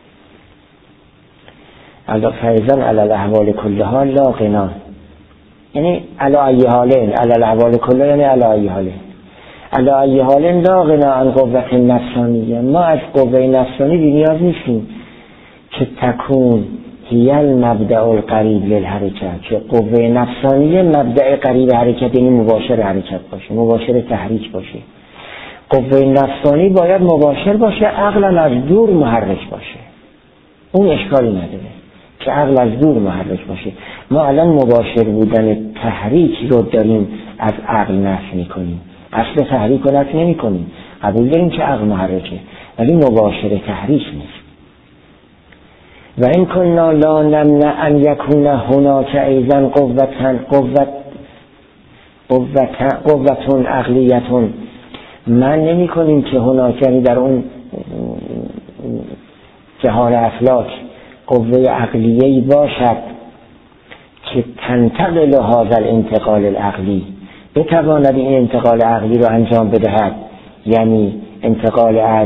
[SPEAKER 1] فایزن علی الاحوال کلها لا غنا، یعنی علی ای حالین، علی الاحوال کلها یعنی علی ای حالین، علی ای حالین لا غنا عن قوة نفسانیه. ما از قوه نفسانی بی نیاز نیستیم که تکون هی المبدأ القریب للحرکت، که قوه نفسانیه مبدأ قریب حرکت، یعنی مباشر حرکت باشه، مباشر تحریک باشه. قوه نفسانی باید مباشر باشه، عقل از دور محرک باشه. اون اشکالی نداره که عقل از دور محرک باشه. ما الان مباشر بودن تحریک رو داریم از عقل نفی میکنیم، اصل تحریک رو نفی نمیکنیم، قبول داریم که عقل محرکه، ولی مباشر تحریک نیست. و این کنا لا نمنع ان یکون هناک ایضا قوة عقلیتون، من نمی کنیم که هناک یعنی در اون جهان افلاک قوه عقلیه‌ای باشد که تنتقل هذا الانتقال العقلی، بتواند این انتقال عقلی رو انجام بدهد، یعنی انتقال از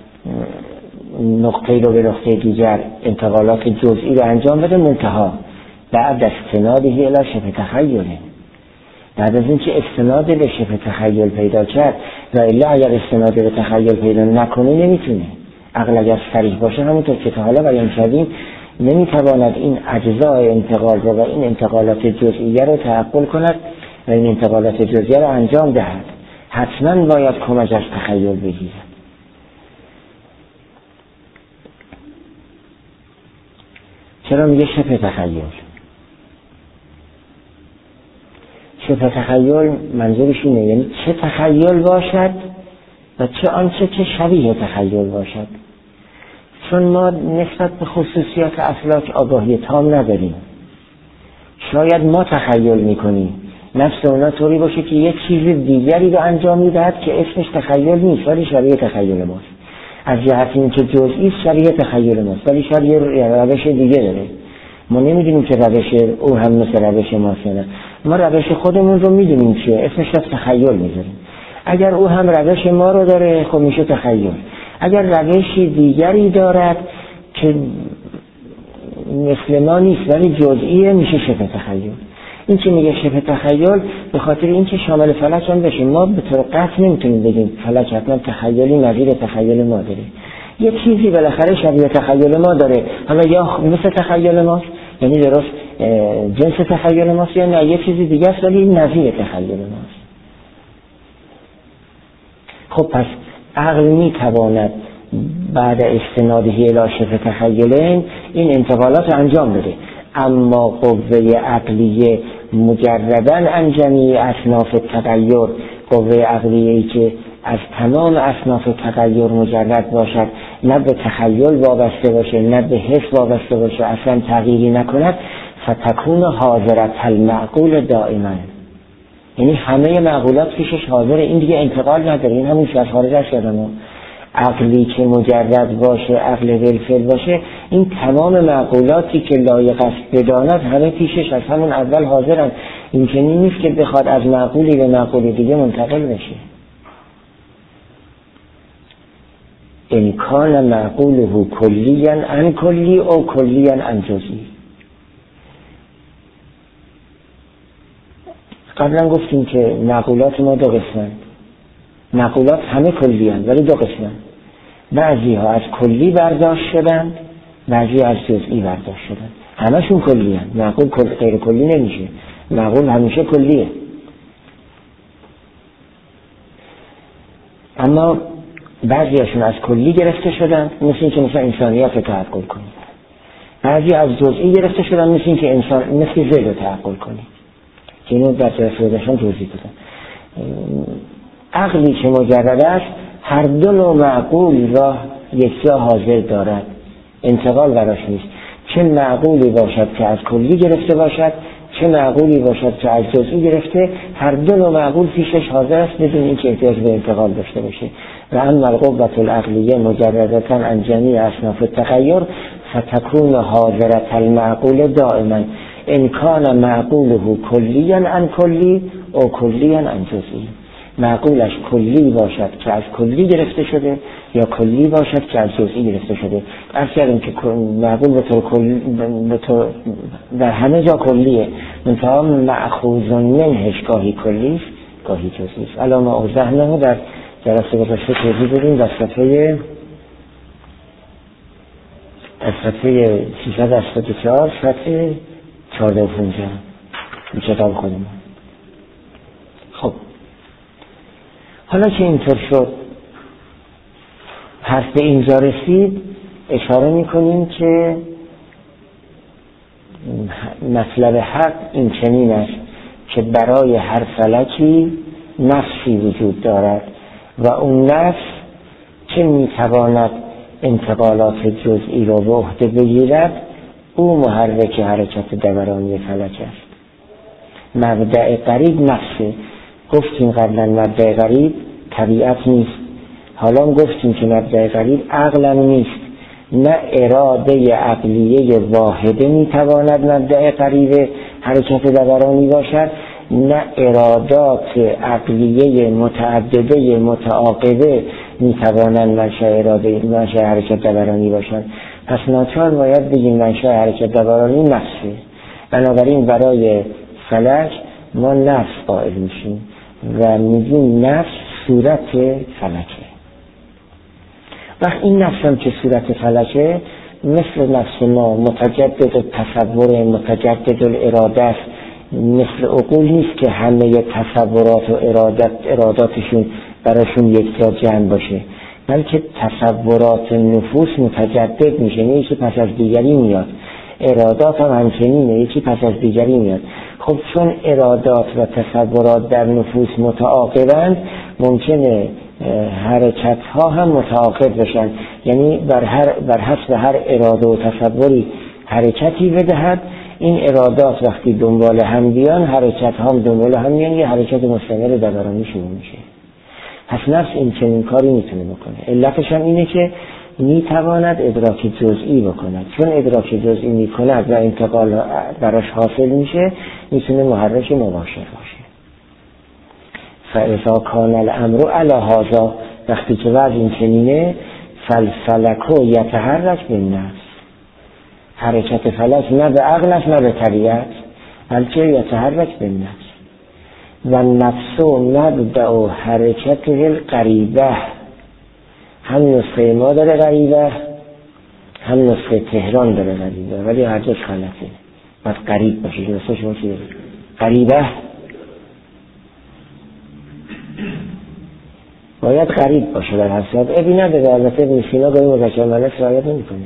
[SPEAKER 1] نقطه رو به نقطه دیگر، انتقالات جزئی رو انجام بده، منتها بعد از استناده الی شبه تخیل، بعد از اینکه استناد به شبه تخیل پیدا کرد، و الا اگر استناد به تخیل پیدا نکنه نمیتونه. عقل اگر صریح باشه همونطور که تا حالا بیان کردیم نمیتواند این اجزای انتقال و این انتقالات جزئیه رو تعقل کند و این انتقالات جزئیه رو انجام دهد، حتما باید کمک از تخیل بگیرد. چرا میگه شبه تخیل؟ شبه تخیل منظورش اینه یعنی چه تخیل باشد و چه آنچه که شبیه تخیل باشد. چون ما نسبت به خصوصیات افلاک آگاهی تام نداریم، شاید ما تخیل میکنیم نفس اونا طوری باشه که یک چیز دیگری رو انجام میدهد که اسمش تخیل نیست ولی شبیه تخیل ماست. از جهت این که جزئی شبیه تخیل ماست ولی شاید یه روش دیگه داره. ما نمیدونیم که روش او هم مثل روش ماست نه. ما روش خودمون رو میدونیم چیه، اسمش رو تخیل میذاریم. اگر او هم روش ما رو داره خب میشه تخیل. اگر روشی دیگری دارد که مثل ما نیست ولی جزئیه میشه شبه تخیل. این که میگه شبه تخیل به خاطر اینکه شامل فلک هم بشه. ما به طور قطع نمیتونیم بگیم فلک حتما تخیلی نظیر تخیل ما داره. یه چیزی بالاخره شبیه تخیل ما داره، حالا یا مثل تخیل ماست یعنی درست جنس تخیل ماست یا نه یه چیزی دیگه است ولی نظیر تخیل ماست. خب پس عقل میتواند بعد استنادهی الی شبه تخیلین این انتقالات انجام بده، اما قوه عقلیه مجرداً عن جمیع اصناف تغییر، قوه عقلیه‌ای که از تمام اصناف تغییر مجرد باشد، نه به تخیل وابسته باشه نه به حس وابسته باشه، اصلا تغییری نکند، فتکون حاضرة المعقول دائما، یعنی همه معقولات پیشش حاضر، این دیگه انتقال نداره. این همون از خارج از شدن عقلی که مجرد باشه، عقل ولفل باشه، این تمام معقولاتی که لایق است بداند همه پیشش از همون اول حاضرن. این که نیست که بخواد از معقولی به معقولی دیگه منتقل بشه. امکان معقوله کلیاً عن کلی او کلیاً عن جزئی. قبلا گفتیم که معقولات ما دو قسمن، معقولات همه کلیاً ولی دو قسمن، بعضی ها از کلی برداشت شدن، بعضی از جزئی برداشت شدن. همشون کلیاً. معقول غیر کلی نمیشه، معقول همیشه کلیه. اما بعضیشون از کلی گرفته شدن، مثل این که مثلا انسانیت رو تعقل کنید. بعضی از جزئی گرفته شدن، مثل این که انسان مثل ذل رو تعقل کنید که اینو در جلسه‌شان توضیح دادم. عقلی که مجرد است هر دو نوع معقول را یک جا حاضر دارد، انتقال براش نیست. چه معقولی باشد که از کلی گرفته باشد، چه معقولی باشد که از جزئی گرفته، هر دو نوع معقول پیشش حاضر است بدون اینکه احتیاج به انتقال داشته باشه. و اما القوة العقلیه مجردة عن جمیع اصناف التغیر فتكون حاضرة المعقول دائما ان کان معقوله کلیا عن کلی او کلیا عن جزئی. معقولش کلی باشد که از کلی گرفته شده یا کلی باشد که از جزئی گرفته شده. عرض کردیم که معقول به طور در همه جا کلیه، منتها مأخوذ منهش گاهی کلی است گاهی جزئی است. علامه اوضحنه در جلسه گذشته توضیح دادیم در صفحه 384 صفحه 14 و 15 این کتاب خودمون. خب حالا که اینطور شد، حرف به اینجا رسید، اشاره میکنیم که مطلب حق این چنین است که برای هر فلکی نفسی وجود دارد و اون نفس که میتواند انتقالات جزئی را به عهده بگیرد، او محرک حرکت دورانی فلک است. مبدأ غریب نفسه. گفتیم قبلا مبدأ غریب طبیعت نیست، حالا گفتیم که مبدأ غریب عقل نیست. نه اراده عقلیه واحده میتواند مبدأ غریب حرکت دورانی باشد، نه ارادات عقلیه متعدده متعاقبه میتوانند منشأ حرکت دورانی باشند. پس ناچار باید بگیم منشأ حرکت دورانی نفسه. بنابراین برای فلک ما نفس قائل میشیم و میگیم نفس صورت فلکه. وقت این نفس هم که صورت فلکه، مثل نفس ما متجدد التصور متجدد الاراده است، مثل عقول نیست که همه تصورات و اراداتشون براشون یک جا جمع باشه، بلکه تصورات نفوس متجدد میشه، یکی پس از دیگری میاد. ارادات هم همچنینه، یکی پس از دیگری میاد. خب چون ارادات و تصورات در نفوس متعاقبند، ممکنه حرکت ها هم متعاقب بشن، یعنی بر حسب هر اراده و تصوری حرکتی بدهد. این ارادات وقتی دنبال هم بیان، حرکت هم دنبال هم میان، یه حرکت مستمر دورانی شروع میشه. پس نفس این چنین کاری میتونه بکنه. علتش هم اینه که میتواند ادراک جزئی بکند. چون ادراک جزئی میکند و انتقال براش حاصل میشه، میتونه محرک مباشر باشه. فاذا کان الامر علی هذا، وقتی که وضع این چنینه، فالفلک یتحرک بالنفس. حرکت فلک نه به عقل است نه به طبیعت، بلکه یتحرک بالنفس. و نفس مبدأ حرکت الغریبه. هم نسخه ما داره غریبه، هم نسخه تهران داره غریبه، ولی هر دوش غلطه. باید غریب باشه. نسخه شما چی داره؟ غریبه باید غریب باشه در حساب. ابی نداره. البته ابن سینا گاهی مذکر مؤنث رعایت نمی‌کنه.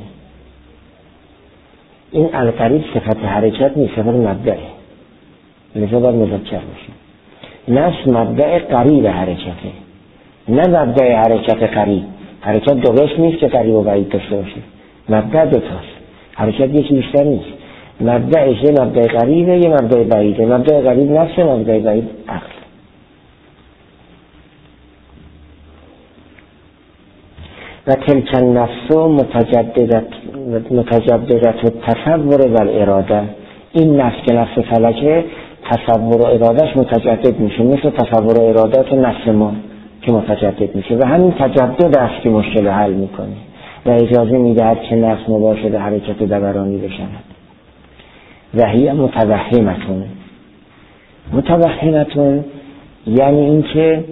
[SPEAKER 1] این الغریب صفت حرکت نیست، صفت مبدأه، لذا باید مذکر باشه. نفس مبدأ قریب حرکته، نه مبدأ حرکت قریب. حرکت دو قسم نیست که قریب و بعید داشته باشه. مبدأ دو تاست، حرکت یکی بیشتر نیست. مبدأش یه مبدأ قریبه، یه مبدأ بعیده. مبدأ قریب نفس، مبدأ بعید عقل. و تلک النفس متجددت التصور و الاراده. این نفس که نفس فلکه، تصور و ارادهش متجدد میشه، مثل تصور و ارادات نفس ما که متجدد میشه. و همین تجدد است که مشکل حل میکنه و اجازه میدهد که نفس مباشر حرکت دورانی بشود. و هی متوهمتون یعنی این که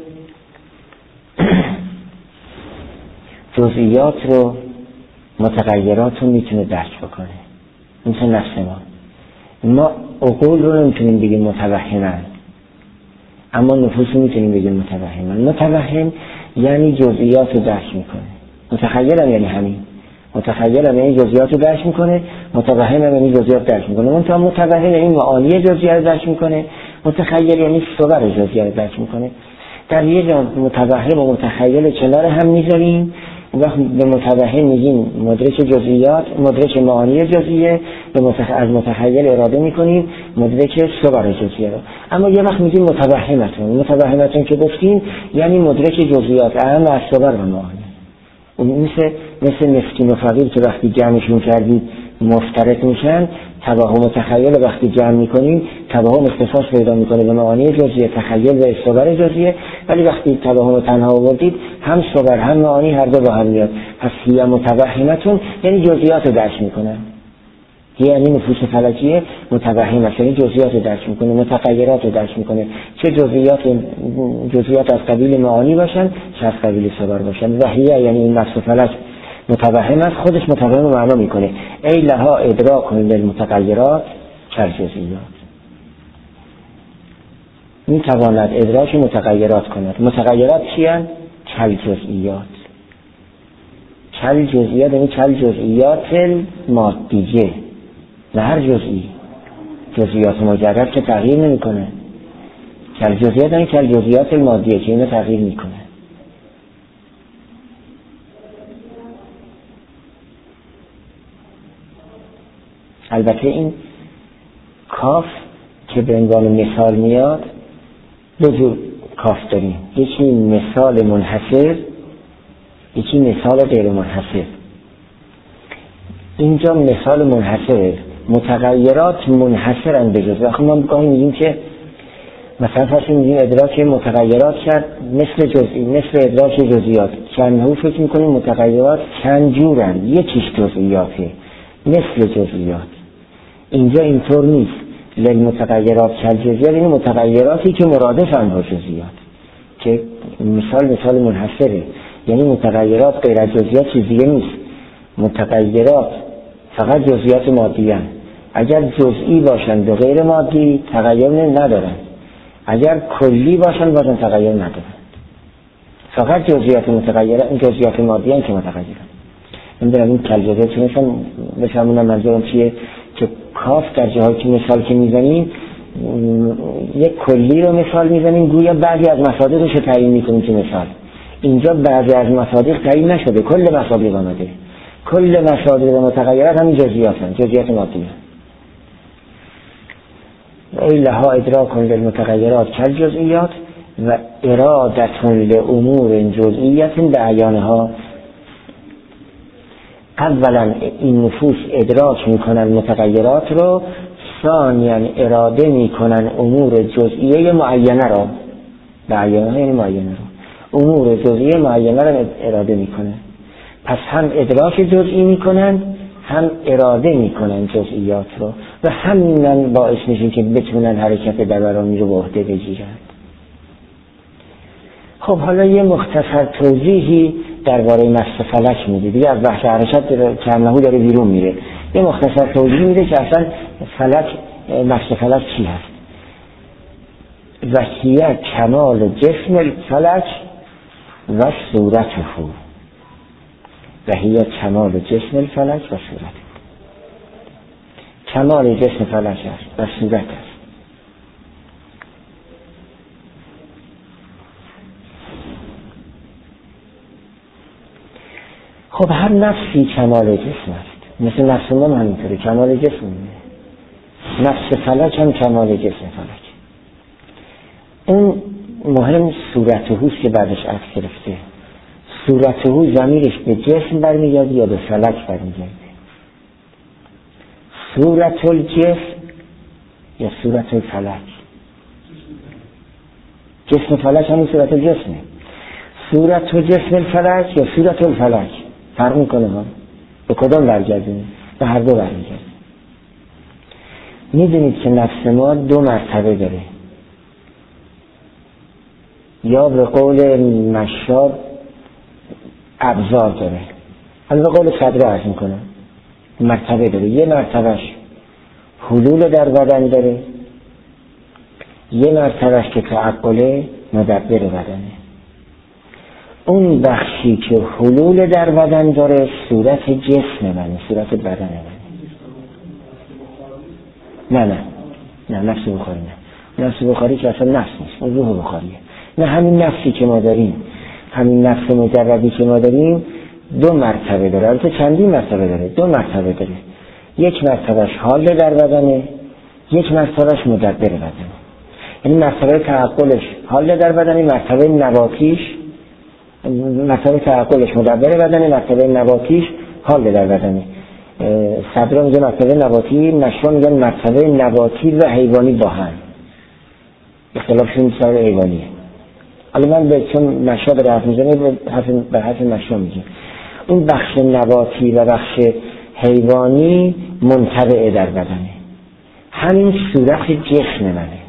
[SPEAKER 1] جزئیات رو، متغیرات رو میتونه درک بکنه. مثل نفس ما عقول رو نمیتونیم بگیم متوهمن، اما نفوس رو میتونیم بگیم متوهمن. متوهم یعنی جزئیات رو درک میکنه. متخیل هم یعنی همین. متخیل هم یعنی جزئیات رو درک میکنه، متوهم هم یعنی جزئیات درک میکنه. منتها متوهم یعنی معانی جزئیات رو درک میکنه، متخیل یعنی صور جزئیات رو درک میکنه. در یه جا متوهم و متخیل کنار هم میذاریم اون وقت به متوهم میگیم مدرک جزئیات، مدرک معانی جزئیه، از متخیل اراده میکنیم مدرک صور جزئیه رو. اما یه وقت میگیم متوهمتون که گفتیم یعنی مدرک جزئیات اهم از صور و معانی. اون مثل مسکین و فقیر که وقتی جمعشون کردید مفترق میشن، توهم و تخیل وقتی جمع میکنیم توهم اختصاص پیدا میکنه به معانی جزئیه، تخیل به صور جزئیه، ولی وقتی توهم تنها آوردید هم صور هم معانی هر دو با هم میاد. پس هی متوهمتون یعنی جزئیات رو درک میکنن، یعنی نفوس فلکیه متوهم یعنی جزئیات رو درک میکنه، متغیرات رو درک میکنه، چه جزئیات از قبیل معانی باشن چه از قبیل صور باشن. و هی یعنی این نفس فلک متوهم است، خودش متوهم رو معنا میکنه. ای لها ادراک للمتغیرات کالجزئیات، میتواند ادراک متغیرات کند. متغیرات چیان؟ کالجزئیات. کالجزئیات یعنی کالجزئیات مادیه، نه هر جزئی، جزئیات مجرد که تغییر نمیکنه. کالجزئیات یعنی کالجزئیات مادیه که اینو تغییر میکنه. البته این کاف که به عنوان مثال میاد دو جور کاف داریم، یکی مثال منحصر، یکی مثال غیر منحصر. اینجا مثال منحصر، متغیرات منحصرن به جزء. آخه ما گاهی میگیم که مثلا فرض میگیم ادراک متغیرات کرد مثل جزئی، مثل ادراک جزئیات. چندهو فکر میکنیم متغیرات چند جورن، یکیش جزئیاته مثل جزئیات. اینجا اینطور نیست. للمتغیرات کالجزئیات یعنی متغیراتی که مرادفن با جزئیات، که مثال منحصره، یعنی متغیرات غیر از جزئیات چیز دیگه نیست. متغیرات فقط جزئیات مادی هستند. اگر جزئی باشن به غیر مادی تغییر ندارن، اگر کلی باشن بازم تغییر ندارن. فقط جزئیات متغیرات، این جزئیات مادی هستند که متغیرن. نمیدونم این کالجزئیات چه مثلا بفهمونم منظورم چیه، که کاف در جاهایی که مثال که میزنیم یک کلی رو مثال میزنیم، گویا بعضی از مصادیقش رو تعیین میکنیم که مثال. اینجا بعضی از مصادیق تعیین نشده، کل مصادیق آمده. کل مصادیق متغیرات همین جزئیات هستند، جزئیات مادی هستند. ای لها ادراک للمتغیرات کالجزئیات و ارادة لامور جزئیة بعیانها. اولا این نفوس ادراک میکنن متغیرات رو، ثانیا اراده میکنن امور جزئیه معینه رو. بعیانها یعنی معینه رو، امور جزئیه معینه رو اراده میکنن. پس هم ادراک جزئی میکنن هم اراده میکنن جزئیات رو، و همین باعث میشه که بتونن حرکت دورانی رو به عهده بگیرن. خب حالا یه مختصر توضیحی درباره مس فلک میده دیگه، از بحث حرکت که انهو داره بیرون میره. یه مختصر توضیح میده که اصلا فلک، مس فلک چی هست. و هی کمال جسم الفلک و صورته. و هی کمال جسم الفلک و صورته. کمال جسم فلک است و صورت است. خب هر نفسی کمال جسم است، مثل نفس ما همینطوره، کمال جسم میده. نفس فلک هم کمال جسم فلک. اون مهم صورتهوست که بعدش عکس گرفته. صورتهو ضمیرش به جسم برمیگرده یا به فلک برمیگرده؟ صورت الجسم یا صورت الفلک؟ جسم فلک همون صورت الجسمه. صورت جسم الفلک یا صورت الفلک فرق میکنه ها. به کدام برگرده؟ به هر دو برگرده. میدونید که نفس ما دو مرتبه داره، یا به قول مشاب ابزار داره، حالا به قول صدره عرض میکنم مرتبه داره. یه مرتبهش حلول در بدن داره، یه مرتبهش که تعقل مدبر بدنه. اون بخشی که حلول در بدن داره صورت جسم منه، صورت بدن منه. نه نفس بخاری نه. نفس بخاری که اصلا نفس نیست، اون روح بخاریه. نه همین نفسی که ما داریم، همین نفس مجردی که ما داریم دو مرتبه داره، البته چندین مرتبه داره، دو مرتبه داره. یک مرتبهش حال در بدنه، یک مرتبهش مدبر بدنه. یعنی مرتبه تعقلش حال در بدنه، مرتبه نباتیش، مرتبه تعقلش مدبر بدنه، مرتبه نباتیش حال در بدنه. صدرا میگه مرتبه نباتی، نشوا میگن مرتبه نباتی و حیوانی با هم، اختلافشون سر حیوانیه. حالا من چون نشوا به حرف میزنه به حرف نشوا میگه اون بخش نباتی و بخش حیوانی منطبع در بدنه، همین صورت جسم منه.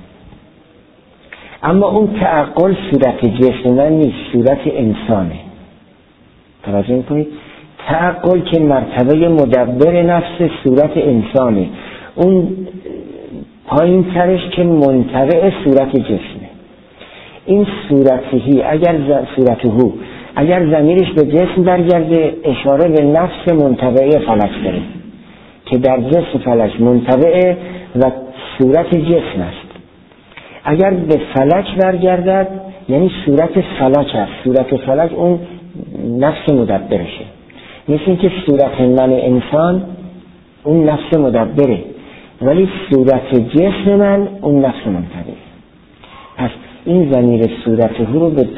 [SPEAKER 1] اما اون تعقل صورت جسم من نیست، صورت انسانه. توجه میکنید؟ تعقل که مرتبه مدبر نفس صورت انسانه، اون پایین ترش که منطبع صورت جسمه. این صورتهی اگر ضمیرش به جسم برگرده اشاره به نفس منطبعه فلک داره که در جسم فلک منطبع و صورت جسم است. اگر به فلک برگردد یعنی صورت فلک است، صورت فلک اون نفس مدبرشه. مثل این که صورت من انسان اون نفس مدبره، ولی صورت جسم من اون نفس منطبعه. پس این ضمیر صورت رو به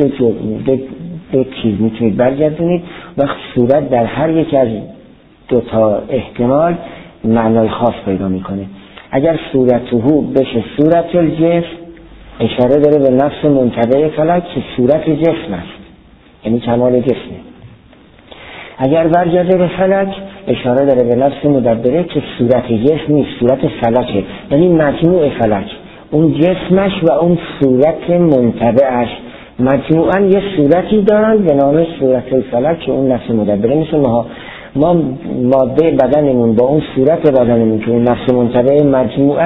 [SPEAKER 1] دو چیز میتونید برگردونید. وقت صورت در هر یک از دو تا احتمال معنای خاص پیدا میکنه. اگر صورت هو بشه صورت الجسم، اشاره داره به نفس منطبع فلک که صورت جسم است، یعنی کمال جسمه. اگر برگرده به فلک، اشاره داره به نفس مدبره که صورت جسم نیست، صورت فلکه، یعنی مجموع فلک، اون جسمش و اون صورت منطبعش مجموعاً یه صورتی دارن به نام صورت الفلک که اون نفس مدبره. مثل ما ماده بدنمون با اون صورت بدنمون که اون نفس منطبعه مجموعاً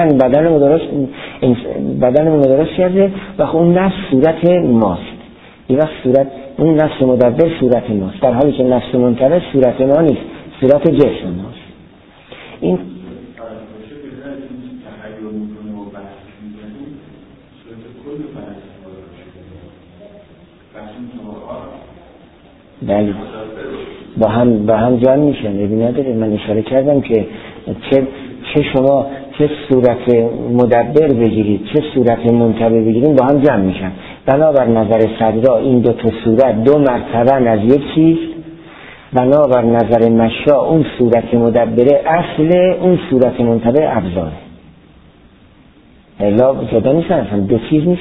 [SPEAKER 1] بدنمون درست کرده و اون نفس صورت ماست. یه وقت صورت اون نفس مدبر صورت ماست، در حالی که نفس منطبع صورت ما نیست، صورت جسم ماست. این بله با هم جمع میشن. نبی نداره، من اشاره کردم که چه شما چه صورت مدبر بگیرید چه صورت منطبع بگیرید با هم جمع میشن. بنابر نظر صدرا این دو تا صورت دو مرتبه از یک چیز، بنابر نظر مشا اون صورت مدبره اصل، اون صورت منطبع ابزاره. الا جدا نیستن، اصلا دو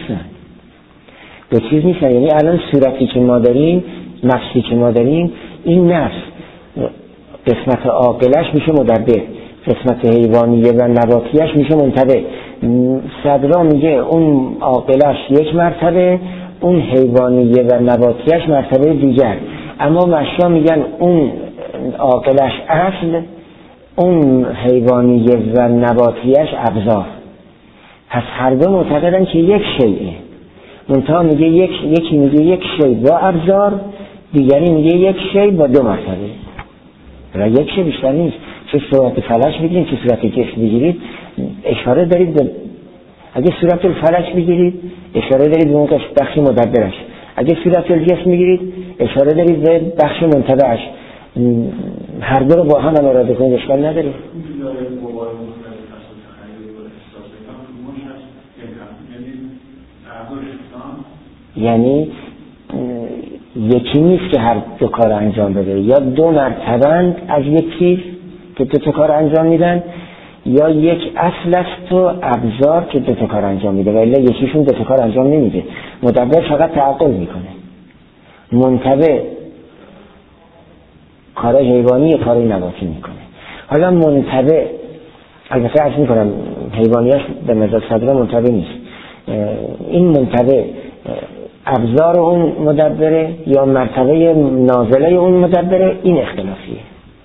[SPEAKER 1] چیز نیستن. یعنی الان صورتی که ما داریم، نفسی که ما داریم، این نفس قسمت عاقلش میشه مدبر، قسمت حیوانیه و نباتیش میشه منطبع. صدرا میگه اون عاقلش یک مرتبه، اون حیوانیه و نباتیش مرتبه دیگر. اما مشا میگن اون عاقلش اصل، اون حیوانیه و نباتیش ابزار. پس هر دو معتقدن که یک شیئه. منتها میگه یکی میگه یک شی با ابزار، دیگری میگه یک شی با دو مرتبه. و یک شی بیشتر نیست. چه صورت فلک بگیرید چه صورت جسم بگیرید، اشاره دارید به، اگه صورت الفلک بگیرید اشاره دارید به اون بخش مدبرش، اگه صورت الجسم بگیرید اشاره دارید به بخش منطبعش. هر دو رو با هم اراده کنید اشکال نداره. یعنی یکی نیست که هر دو کار انجام بده، یا دو مرتبه از یک چیز که دو تا کار انجام میدن، یا یک اصل است و ابزار که دو تا کار انجام میده و الا یکیشون دو تا کار انجام نمیده. مدبر فقط تعقل میکنه، منطبع کار حیوانی کار نباتی میکنه. حالا منطبع، البته عرض میکنم حیوانیش به مزاج صدره منطبع نیست، این منطبع ابزار اون مدبره یا مرتبه نازله اون مدبره، این اختلافیه.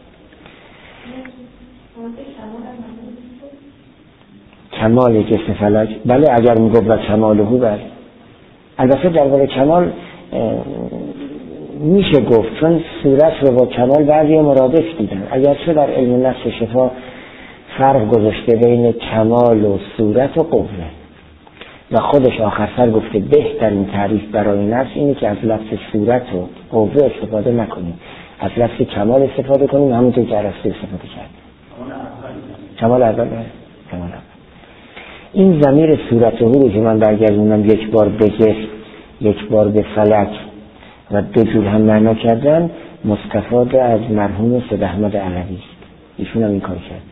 [SPEAKER 1] کمال جسم فلک، بله اگر میگفت و کماله بله. البته درباره کمال میشه گفت، چون صورت رو با کمال بعضی مرادف دیدن. اگرچه در علم نفس شفا فرق گذاشته بین کمال و صورت و قوه و خودش آخر سر گفته بهترین تعریف برای نفس اینه که از لفظ صورت و قوه استفاده نکنیم. از لفظ کمال استفاده کنیم، همونطور که عرفته استفاده کرد. کمال اول. کمال اول. این ضمیر صورته رو که من برگردونم یک بار به جسم، یک بار به فلک و دو جور هم معنا کردن، مستفاده از مرحوم سید احمد علوی است. ایشون هم این کار کرد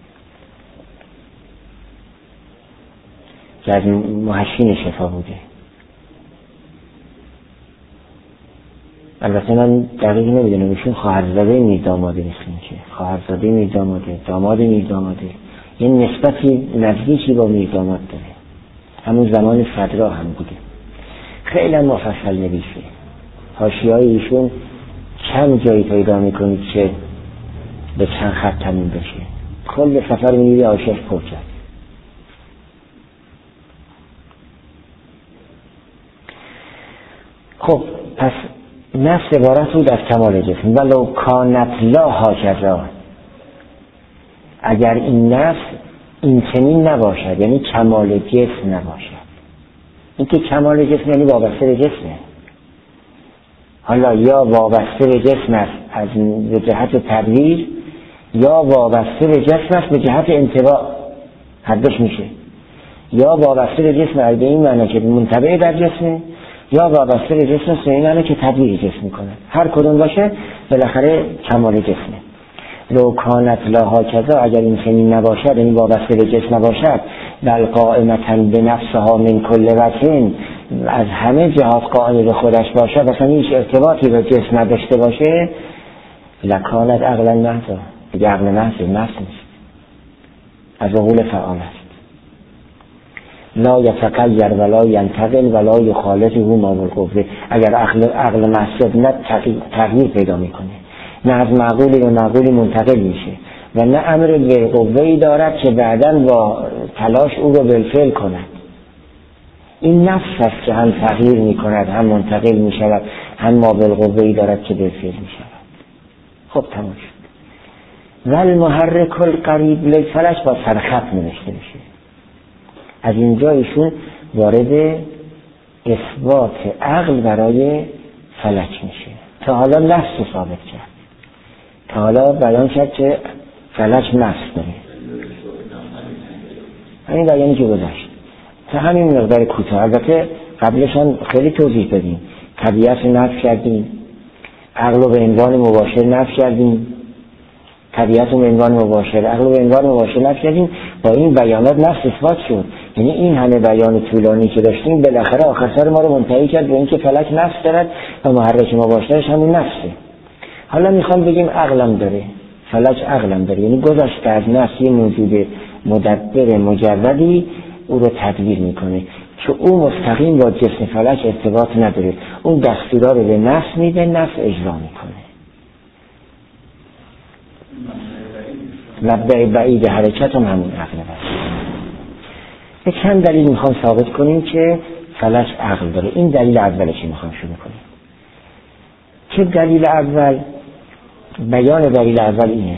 [SPEAKER 1] که از محشین شفا بوده. البته من دقیق نمیدونم ایشون خواهرزاده میرداماده نیستیم که خواهرزاده میرداماده، داماد میرداماده، یه نسبتی نزدیکی با میرداماد داره، همون زمان صدرا هم بوده. خیلی مفصل نویسه، حاشیه‌های ایشون چند جایی پیدا میکنید که به چند خط تموم بشه. کل سفر می‌بینید حاشیه‌اش پر کرد. خب پس نفس عبارت بود از کمال جسم. ولو کانت لا هکذا، اگر این نفس این چنین نباشد، یعنی کمال جسم نباشد. این که کمال جسم یعنی وابسته به جسمه. حالا یا وابسته به جسم است از جهت تدبیر، یا وابسته به جسم است به جهت انطباع، حدش میشه. یا وابسته به جسم است به این معنی که منطبع در جسمه، یا وابسته به جسم است به این معنی که تدبیر جسم میکنه. هر کدوم باشه بالاخره کمال جسمه. لو کانت لا هکذا، اگر این چنین نباشد، یعنی وابسته به جسم نباشد، بل قائمتا به نفسها من کل وجه، از همه جهات قائم به خودش باشد، اصلا هیچ ارتباطی به جسم نداشته باشه، لکانت عقلا محضا، دیگه عقل محض نیست، از عقول فعال است. لا یتغیر ولا ینتقل ولا یخالطه ما بالقوه، اگر عقل محض نه تغییر پیدا میکنه، نه از معقولی به معقولی منتقل میشه و نه امر به قوه‌ای دارد که بعداً با تلاش او رو بالفعل کند. این نفس است که هم تغییر میکند، هم منتقل میشود، هم ما بالقوه‌ای دارد که بالفعل میشود. خب تمام شد. ول محرک القریب لیفلش با سرخط نوشته میشه. از اینجا ایشون وارد اثبات عقل برای فلک میشه. تا حالا نفس رو ثابت کرد، تا حالا بیان کرد که فلک نفس داره، همین بیانی که گذشت تا همین مقدار کوتاه. البته قبلش هم خیلی توضیح دادیم، طبیعت رو نفی کردیم، عقل رو به عنوان مباشر نفی کردیم، طبیعت رو به عنوان مباشر، عقل رو به عنوان مباشر نفی کردیم. با این بیانات نفس اثبات شد. یعنی این همه بیان طولانی که داشتیم بالاخره آخر سر ما رو منتهی کرد به اینکه فلک نفس دارد و محرک مباشرش همون نفسه. حالا میخوام بگیم عقلم داره، فلک عقلم داره، یعنی گذشته از نفس یه موجود مدبر مجردی او رو تدبیر میکنه که او مستقیم با جسم فلک ارتباط نداره، اون دستورا رو به نفس میده، نفس اجرا میکنه. مبدأ بعید حرکت هم همون عقل بست. به چند دلیل میخوام ثابت کنیم که فلک عقل داره. این دلیل اولشی میخوام شروع کنیم. که دلیل اول، بیان دلیل اول اینه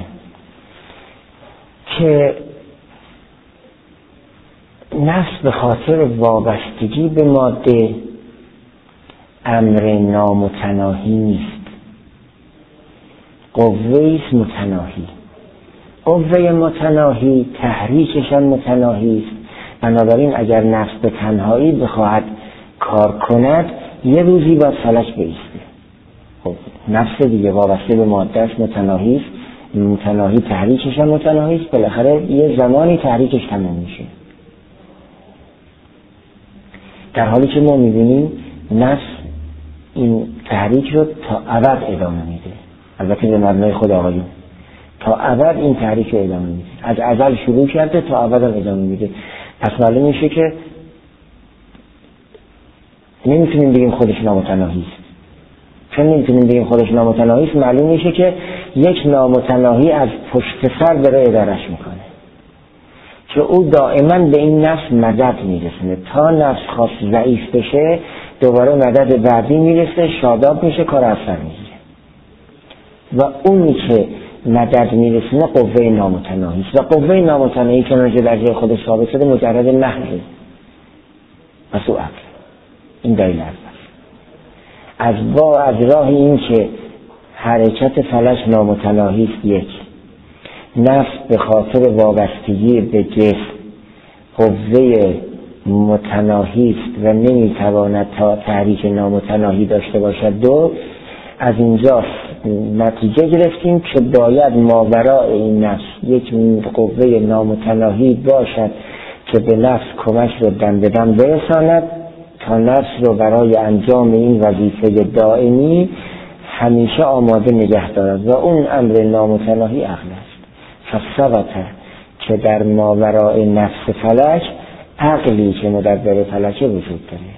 [SPEAKER 1] که نفس به خاطر وابستگی به ماده امر نامتناهی نیست، قوه‌ای است متناهی. قوه متناهی تحریکش هم متناهی است. بنابراین اگر نفس به تنهایی بخواهد کار کند یه روزی باید فلک بایسته. خب نفس دیگه وابسته به ماده است، متناهی است، متناهی تحریکش هم متناهی است، بالاخره یه زمانی تحریکش تمام میشه. در حالی که ما میبینیم نفس این تحریک رو تا ابد ادامه میده، البته به مبنای خود آقایون، تا ابد این تحریک رو ادامه میده. از ازل شروع کرده تا ابد هم ادامه میده. پس معلوم میشه که نمیتونیم بگیم خودش نامتناهی است. چون نمیتونیم بگیم خودش نامتناهی است، معلوم میشه که یک نامتناهی از پشت سر داره ادارش میکنه که او دائما به این نفس مدد میرسونه. تا نفس خاص ضعیف بشه دوباره مدد بعدی میرسه، شاداب میشه، کار اثر میگیره. و اونی که مدد میرسونه قوه نامتناهی است. و قوه نامتناهی که نجه در جای خودش ثابت شده مجرد محضه و سو عقل. این دلیل از راه این که حرکت فلک نامتناهی است. یک، نفس به خاطر وابستگی به جسم قوه متناهی است و نمیتواند تا تحریک نامتناهی داشته باشد. دو، از اینجا نتیجه گرفتیم که باید ماورای این نفس یک قوه نامتناهی باشد که به نفس کمک رو دم به دم برساند تا نفس رو برای انجام این وظیفه دائمی همیشه آماده نگه دارد و اون امر نامتناهی عقل است. فثبت که در ماورای نفس فلک عقلی که مدبر فلک وجود داره.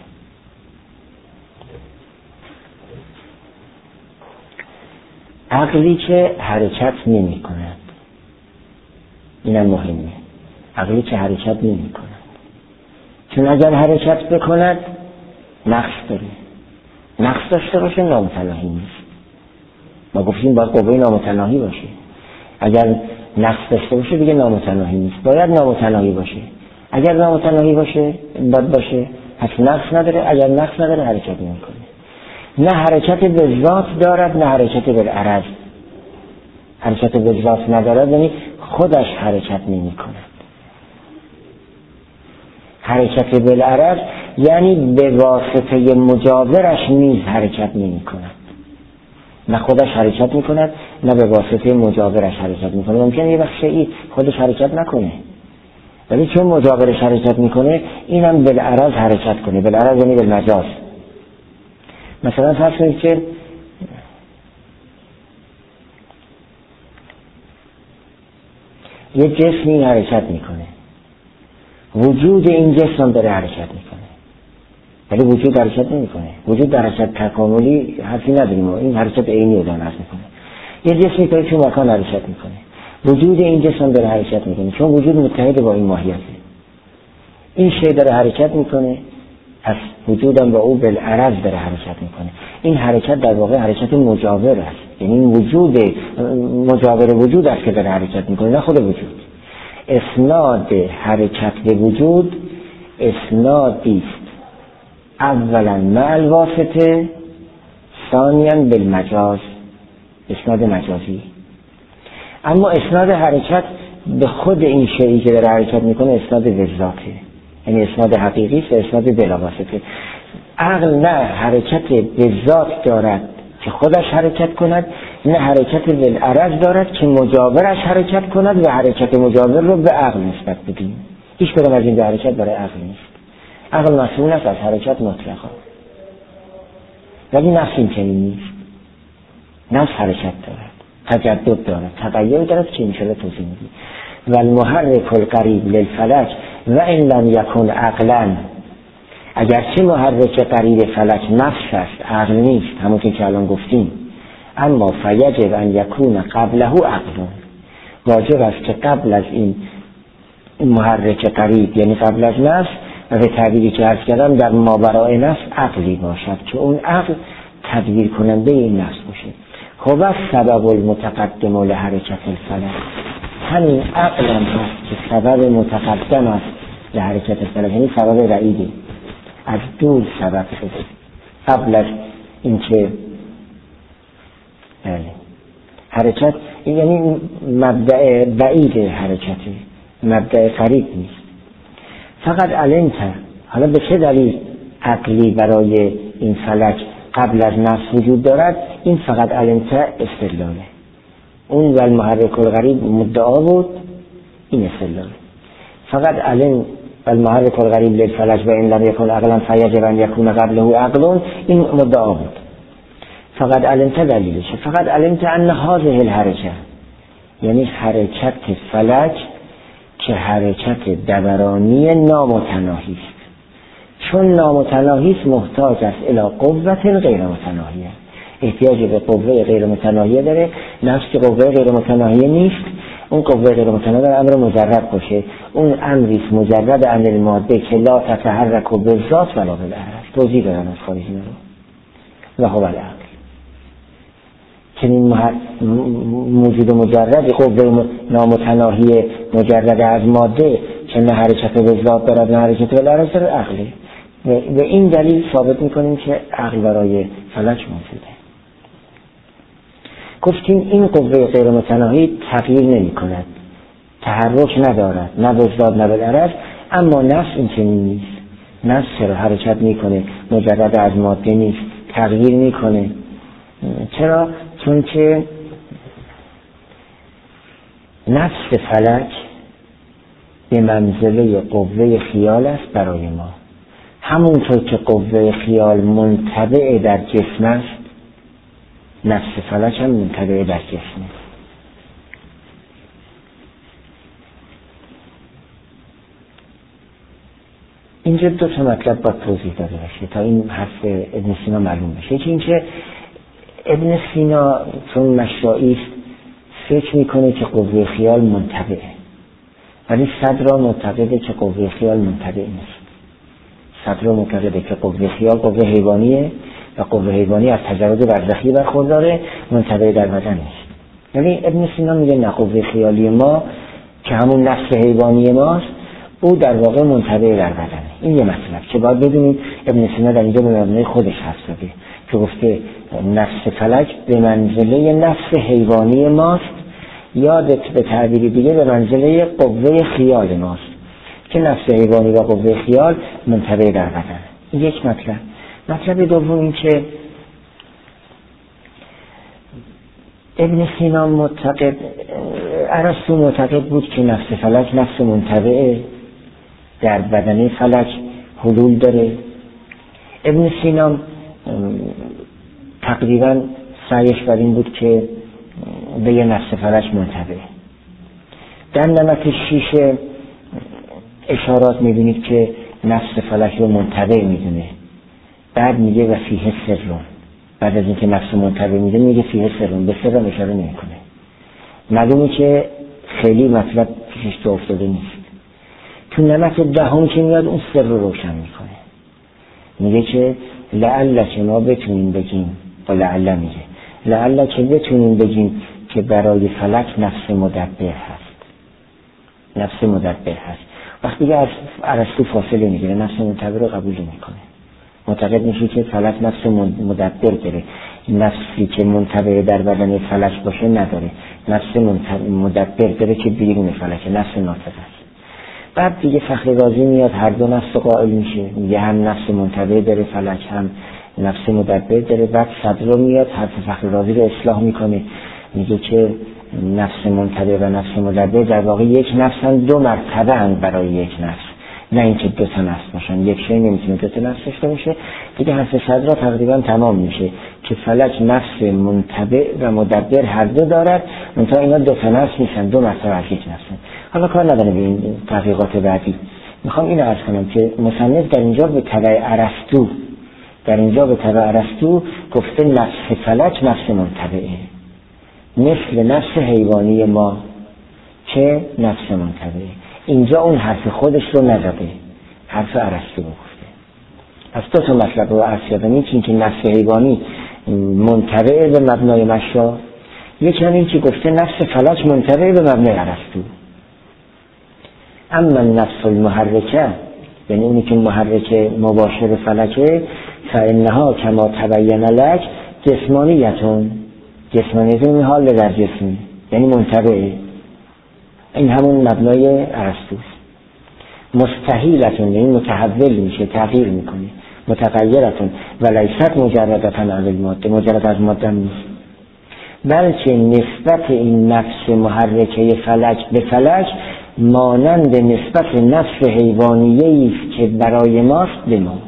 [SPEAKER 1] عقلی که حرکت نمی کند، اینم مهمه. عقلی که حرکت نمی کند، چون اگر حرکت بکند نقص داره. نقص داشته باشه نامتناهی نیست. ما گفتیم باید قوه نامتناهی باشه. اگر نقص داشته باشه دیگه نامتناهی نیست، باید نامتناهی باشه. اگر نامتناهی باشه باید باشه پس نقص نداره. اگر نقص نداره حرکت نمی کنه. نه حرکت به ذات دارد نه حرکت به عرض. حرکت به ذات ندارد یعنی خودش حرکت نمی کند. حرکت به عرض یعنی به واسطه مجاورش نیز حرکت نمی کند. نه خودش حرکت می کند نه به واسطه مجاورش حرکت می کند. ممکنه یه بخشی خودش حرکت نکنه ولی چون مجاورش حرکت می کنه اینم به عرض حرکت کنه. به عرض یعنی به مجاز. مثلا فرض کنید که یه جسمی حرکت میکنه، وجود این جسم داره حرکت میکنه ولی وجود حرکت نمیکنه. وجود در حرکت تکاملی حرفی نداریم، این حرکت عینی رو داره میکنه. یه جسمی که تو مکان حرکت میکنه، وجود این جسم داره حرکت میکنه چون وجود متحد با این ماهیته. این شی داره حرکت میکنه پس وجودم با او بالعرض داره حرکت میکنه. این حرکت در واقع حرکت مجاور است، یعنی وجود مجاور وجود است که داره حرکت میکنه نه خود وجود. اسناد حرکت به وجود اسنادی است اولا مع الواسطه ثانیا بالمجاز، اسناد مجازی. اما اسناد حرکت به خود این شیئی که داره حرکت میکنه اسناد به ذاته، یعنی اسناد حقیقی است و اسناد بلاواسطه. عقل نه حرکت به ذات دارد که خودش حرکت کند نه حرکت بالعرض دارد که مجاورش حرکت کند و حرکت مجاور رو به عقل نسبت بدیم. هیچ کدام از این دو حرکت برای عقل نیست. عقل مسئول است از حرکت مطلقا ولی نفس این چنین نیست. نفس حرکت دارد، تجدد دارد، تغییر دارد که انشاءالله توضیح میدیم. و المحرک القریب للفلک و این لم یکن عقلا، اگرچه محرک قریب فلک نفس است عقل نیست همون که الان گفتیم، اما فیجب ان یکون قبله عقل، واجب است که قبل از این محرک قریب یعنی قبل از نفس و به تعبیری که عرض کردم در ماورای نفس عقلی باشد که اون عقل تدبیر کننده این نفس باشه. خب سبب المتقدم لحرکت الفلک، همین عقل هم هست که سبب متقدم است لحرکت الفلک، یعنی سبب رئیدی از دور سبب شده قبل از اینکه حرکت، یعنی مبدأ بعید حرکتی، مبدأ قریب نیست. فقط علمت، حالا به چه دلیل عقلی برای این فلک قبل از نفس وجود دارد؟ این فقط علمت استدلاله. اون و المحرک الغریب مدعا بود، این استدلاله. فقط علم و المحرک الغریب للفلک و این لم یکن عقلا فیجب ان یکون قبله عقل، این مدعا بود. فقط علمت دلیلشه. فقط علمت ان هذه الحرکه، یعنی حرکت فلک که حرکت دورانی نامتناهی است، چون نامتناهی است محتاج است الی قوة غیر متناهیه، احتیاج به قوه غیر متناهیه داره. نفس که قوه غیر متناهیه نیست، اون قوه غیر متناهیه امر مجرد باشه، اون امری است مجرد عن الماده که لا تتحرک بالذات ولا بالعرض. توضیح دادم از خارج اینو و هو العقل، چنین موجود مجرد قوه نامتناهی مجرد از ماده که نه حرکت به ذات دارد نه حرکت به العرض دارد عقله. و این دلیل ثابت میکنیم که عقل برای فلک موجوده. گفتیم این قوه غیر متناهی تغییر نمی کند، تحرک ندارد، نه به زاد نه به عرض، اما نفس این چنین نیست. نفس چرا حرکت میکنه، مجرد از ماده نیست، تغییر میکنه. چرا؟ چون که نفس فلک به منزله قوه خیال است برای ما. همونطور که قوه خیال منطبع در جسم است، نفس فلک هم منطبع در جسم است. اینجا دو تا مطلب باید توضیح داده باشه تا این حرف ابن سینا معلوم بشه. یکی اینکه ابن سینا چون مشائی است فکر میکنه که قوه خیال منطبعه، ولی صدر معتقده که قوه خیال منطبع نیست. صدر معتقده که قوه خیال قوه حیوانیه و قوه حیوانی از تجرد برزخی برخورداره، منطبع در بدن نیست. یعنی ابن سینا میگه نه، قوه خیالی ما که همون نفس حیوانی ماست، او در واقع منطبع در بدنه. این یه مطلب که باید بدونید ابن سینا در اینجا به مبنای خودش حرف زده که گفته نفس فلک به منزله نفس حیوانی ماست، یا به تعبیر دیگه به منزله قوه خیال ماست که نفس حیوانی و قوه خیال منطبع در بدن. این یک مطلب. مطلب دوم این که ابن سینا معتقد، ارسطو معتقد بود که نفس فلک نفس منطبع در بدن فلک حلول داره. ابن سینا تقریبا سعیش بر این بود که به یه نفس فلک منطبع. در نمط 6 اشارات میبینید که نفس فلک رو منطبع میدونه. بعد میگه و فیه سرون، بعد از اینکه نفس منطبع میده میگه فیه سرون، به سرم اشاره نمیکنه. معلومه که خیلی مطلب پیشش تو افتاده نیست. تو نمط 10 که میاد اون سر رو روشن میکنه، میگه که لعل که ما بتونیم بگیم، با لعل میگه لعل که بتونیم بگیم که برای فلک نفس مدبر هست. نفس مدبر هست. وقتی که از ارسطو فاصله میگیره، نفس منطبع رو قبول نمیکنه. معتقد میشه که فلک نفس مدبر داره. نفسی که منطبع در بدن فلک باشه نداره. نفس مدبر داره که بیرون فلک، نفس ناطق است. بعد دیگه فخر رازی میاد هر دو نفس قائل میشه، میگه هم نفس منطبع داره فلک، هم نفس مدبر داره. بعد صدر میاد حرف فخر رازی رو اصلاح میکنه، میگه که نفس منطبع و نفس مدبر در واقع یک نفسن، دو مرتبه اند برای یک نفس، نه اینکه دو تا نفس باشن. یک شی نمیتونه دو تا نفس داشته باشه. دیگه حرف صدر تقریبا تمام میشه که فلک نفس منطبع و مدبر هر دو دارد، منتها اینا دو تا نفس نیستن، دو مرتبه از یک نفسن. حالا کار نداره به این تحقیقات بعدی. میخوام اینو عرض کنم که مصنف در اینجا به تبع ارسطو گفته نفس فلک نفس منطبعه، مثل نفس حیوانی ما که نفس منطبعه. اینجا اون حرف خودش رو نزده، حرف ارسطو گفته. از دو تا مطلب رو عرض کردم. این که نفس حیوانی منطبع به مبنای مشا، یکی هم این که گفته نفس فلک منطبع به مبنای ارسطو. اما نفس المحرکه، یعنی اونی که محرک مباشر فلکه، فانها کما تبین لک جسمانیتون، جسمانیتون حال در جسمی، یعنی منطبعه. این همون مبنای ارسطوست. مستحیلتون، یعنی متحول میشه، تغییر میکنه. متغیرتون ولیست مجردتن عن الماده، مجرد از ماده نیست، بلکه نسبت این نفس محرکه فلک به فلک مانند نسبت نفس حیوانیه است که برای ماست به ما.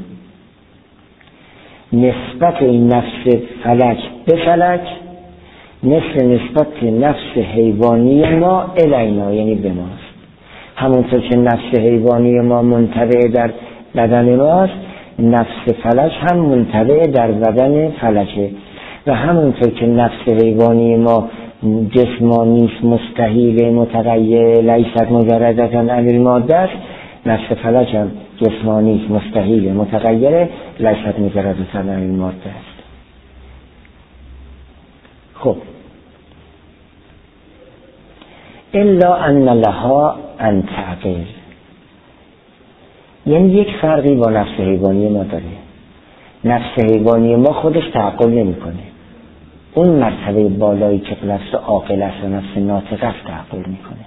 [SPEAKER 1] نسبت این نفس فلک به فلک مثل نسبت نفس حیوانی ما الینا، یعنی به ماست. همونطور که نفس حیوانی ما منطبع در بدن ماست، نفس فلک هم منطبع در بدن فلکه. و همونطور که نفس حیوانی ما جسمانی مستحیل متغیر لیست مجردتاً عن الماده است، نفس فلک هم جسمانی مستحیل متغیر لیست مجردتاً عن الماده است. خب الا ان لها ان تعقل، یعنی یک فرقی با نفس حیوانی ما داره. نفس حیوانی ما خودش تعقل نمی کنه. اون مرتبه بالایی که نفس عاقل است و نفس ناطق است تعقل میکنه.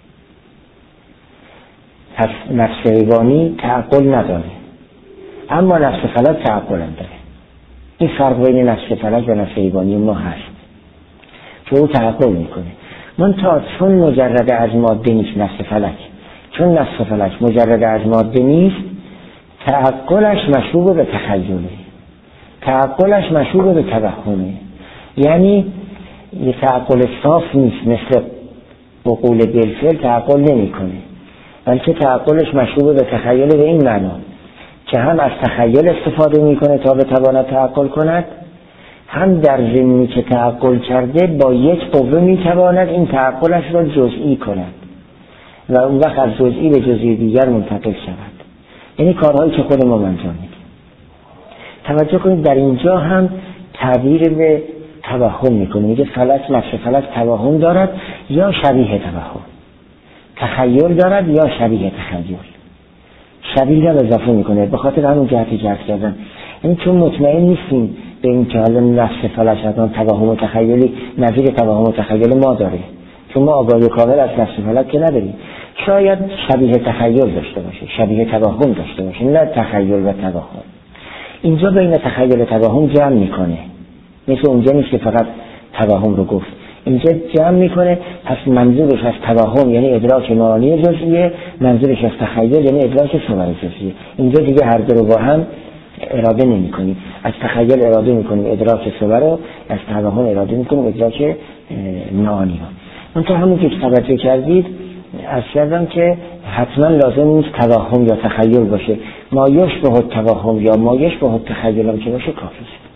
[SPEAKER 1] پس نفس حیوانی تعقل نداره، اما نفس فلک تعقل هم داره. این فرق بین نفس فلک و نفس حیوانی ما هست که او تعقل میکنه. منتها چون مجرد از ماده نیست نفس فلک، چون نفس فلک مجرد از ماده نیست، تعقلش مشروب به تخیله، تعقلش مشروب به توهمه. یعنی یه تعقل صاف نیست، مثل عقول بالفعل تعقل نمی کنه، بلکه تعقلش مشروب به تخیل به این معنا که هم از تخیل استفاده میکنه تا بتواند تعقل کند، هم در ضمنی که تعقل کرده با یک قوه میتواند این تعقلش را جزئی کند و اون وقت از جزئی به جزئی دیگر منتقل شود. یعنی کارهایی که خود ما انجام میدیم. توجه کنید در اینجا هم تعبیر به توهم میکنه، میگه فلک، نفس فلک توهم دارد یا شبیه توهم، تخیل دارد یا شبیه تخیل. شبیه را اضافه میکنه به خاطر همون جهتی که عرض کردم، یعنی چون مطمئن نیستیم به این که حالا نفس فلک حتما توهم و تخیلی نظیر توهم و تخیل ما داره، چون ما آگاهی کامل از نفس فلک که نداریم. شاید شبیه تخیل داشته باشه، شبیه توهم داشته باشه، نه تخیل و توهم. اینجا بین تخیل و توهم جمع میکنه، مثل اونجا نیست که فقط توهم رو گفت، اینجا جمع میکنه. پس منظورش از توهم یعنی ادراک معانی جزئیه، منظورش از تخیل یعنی ادراک صور جزئیه. اینجا دیگه هر دو رو با هم اراده نمی کنیم. از تخیل اراده میکنیم ادراک صور رو، از توهم اراده میکنیم ادراک معانی رو. منتها همون که توجه کردید از کردم که حتما لازم نیست توهم یا تخیل باشه، مایش به توهم یا مایش به تخیل هم که باشه کافی است.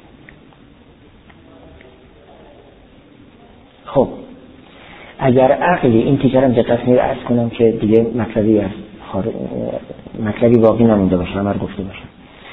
[SPEAKER 1] خب اگر عقلی، این تیکرم دقت می عرض کنم که دیگه مطلبی باقی نمونده باشه، من گفته باشم.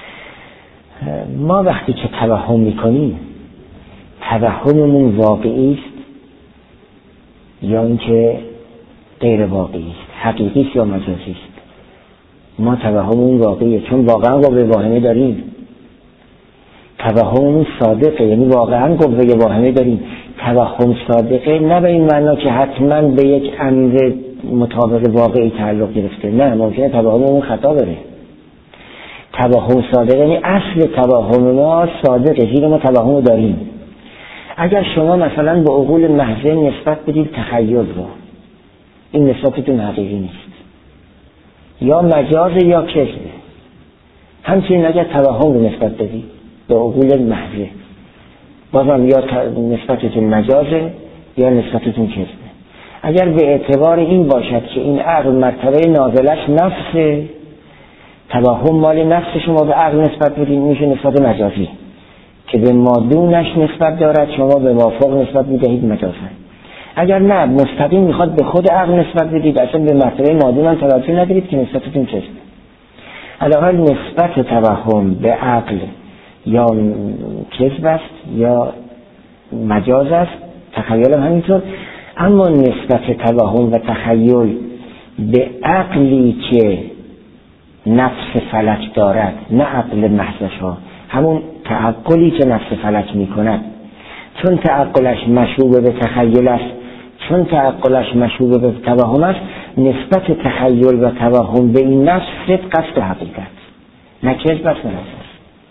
[SPEAKER 1] ما وقتی که توهم میکنیم توهممون واقعی است یا اینکه غیر واقعی است، حقیقی است یا مجازی است. ما توهممون واقعیه چون واقعا قوه واهمه داریم، توهممون صادقه یعنی واقعا قوه واهمه داریم. توهم صادقه نه به این معنا که حتما به یک امر مطابق واقعی تعلق گرفته، نه، ممکنه توهممون خطا بره. توهم صادقه یعنی اصل توهم ما صادقه، زیرا ما توهم داریم. اگر شما مثلا به عقول محض نسبت بدید تخیل رو، این نسبتتون حقیقی نیست، یا مجاز یا کذبه. همچنین اگر توهم رو نسبت بدید به عقول محض، بازم یا نسبتتون مجازه یا نسبتتون کذبه. اگر به اعتبار این باشد که این عقل مرتبه نازلش نفسه، توهم مال نفس شما به عقل نسبت بدید، میشه نسبت مجازی که به مادونش نسبت دارد، شما به موافق نسبت میدهید مجازه. اگر نه مستقیم میخواد به خود عقل نسبت بدید، اصلا به مرتبه مادون هم توجه ندارید که نسبتتون کذبه. علاوه نسبت توهم به عقل یا کذب است یا مجاز است، تخیل هم همینطور. اما نسبت توهم و تخیل به عقلی که نفس فلک دارد، نه عقل محضش ها، همون تعقلی که نفس فلک می کند، چون تعقلش مشروب به تخیل است، چون تعقلش مشروب به توهم است، نسبت تخیل و توهم به این نفس صدق است و حقیقت، نه کذب است نه نفس.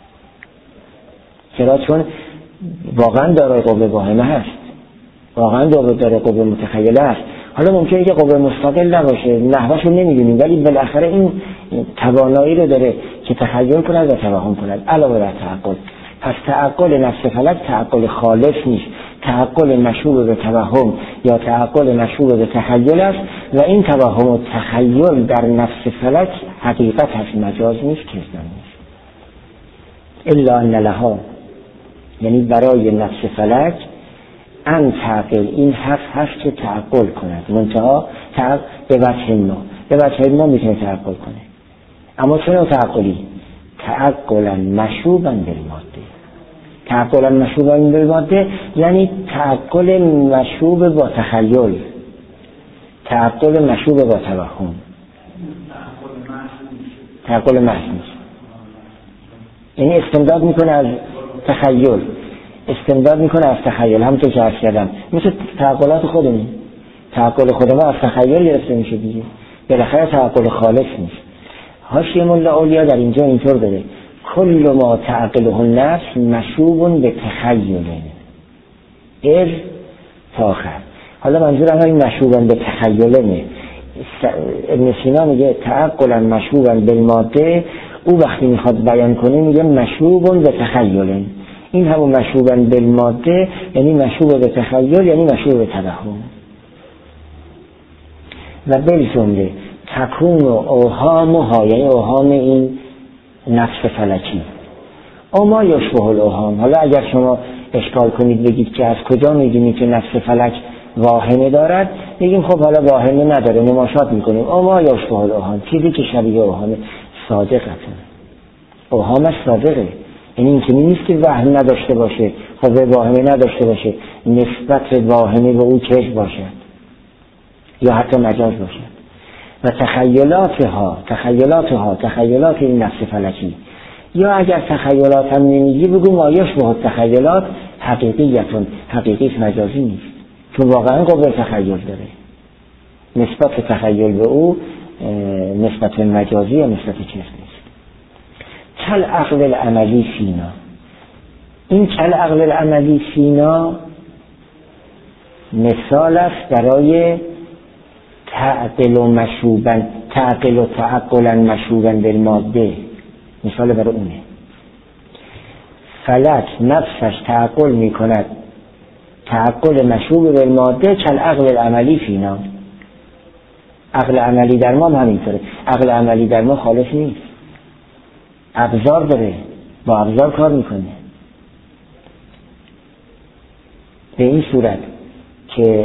[SPEAKER 1] چرا؟ چون واقعا دارای قوه واهمه هست، واقعا دارای قوه متخیله است. حالا ممکنه که قوه مستقل نباشه، نحوش رو نمیدونیم، ولی بالاخره این توانایی رو داره که تخیل کند و توهم کند علاوه بر تعقل. پس تعقل نفس فلک تعقل خالص نیست، تعقل مشروب به توهم یا تعقل مشروب به تخیل است و این توهم و تخیل در نفس فلک حقیقت هست، مجاز نیست، کذب نیست. الا ان لها، یعنی برای نفس فلک ان تعقل، این حق هست که تعقل کند، منتها به وجه ما میتونه تعقل کنه. اما چون تعقلی تعقلا مشروبا بالماده، تعقلا مشروبا بالماده یعنی تعقل مشروب با تخیل، تعقل مشروب با توهم، تعقل محض نیست. یعنی استمداد میکنه از تخیل، استمداد میکنه از تخیل. همونطور که عرض کردم مثل تعقلات خودمون، تعقل خود ما از تخیل گرفته میشه دیگه، بالاخره تعقل خالص نیست. حاشیه ملا اولیا در اینجا اینطور داره کل ما تعقله النفس مشوب به تخیل تاخر. حالا منظورم این مشوبن به تخیله. ابن سینا میگه تعقلا مشوبا بالماده، او وقتی میخواد بیان کنه میگه مشوب به تخیل. این همون مشوبا بالماده یعنی مشوب به تخیل، یعنی مشوب به توهم. و بالجمله تکون و اوهامها، یعنی اوهام این نفس فلکی. اما یشبه الاوهام. حالا اگر شما اشکال کنید بگید که از کجا میدونید که نفس فلک واهمه دارد، بگیم خب حالا واهمه نداره، نماشات میکنیم. اما یشبه الاوهام، چیزی که شبیه اوهامه. صادقه، اوهامش صادقه، یعنی این که نیست که وهم نداشته باشه، خب واهمه نداشته باشه، نسبت واهمه به او کج باشد یا حتی مجاز باشد. و تخیلات این نفس فلکی. یا اگر تخیلات هم نمیگی بگو مایش به تخیلات حقیقیتون، حقیقیت مجازی نیست، چون واقعا قابل تخیل داره. نسبت تخیل به او نسبت مجازی یا نسبت چیز نیست. کل عقل العملی فینا. این کل عقل العملی فینا مثال است برای تعقل و تعقلا مشوبا بالماده. مثال برای اونه. فلک نفسش تعقل می کند تعقل مشوب بالماده کل عقل العملی فینا. عقل عملی در ما همینطوره. عقل عملی در ما خالص نیست، ابزار داره، با ابزار کار میکنه. به این صورت که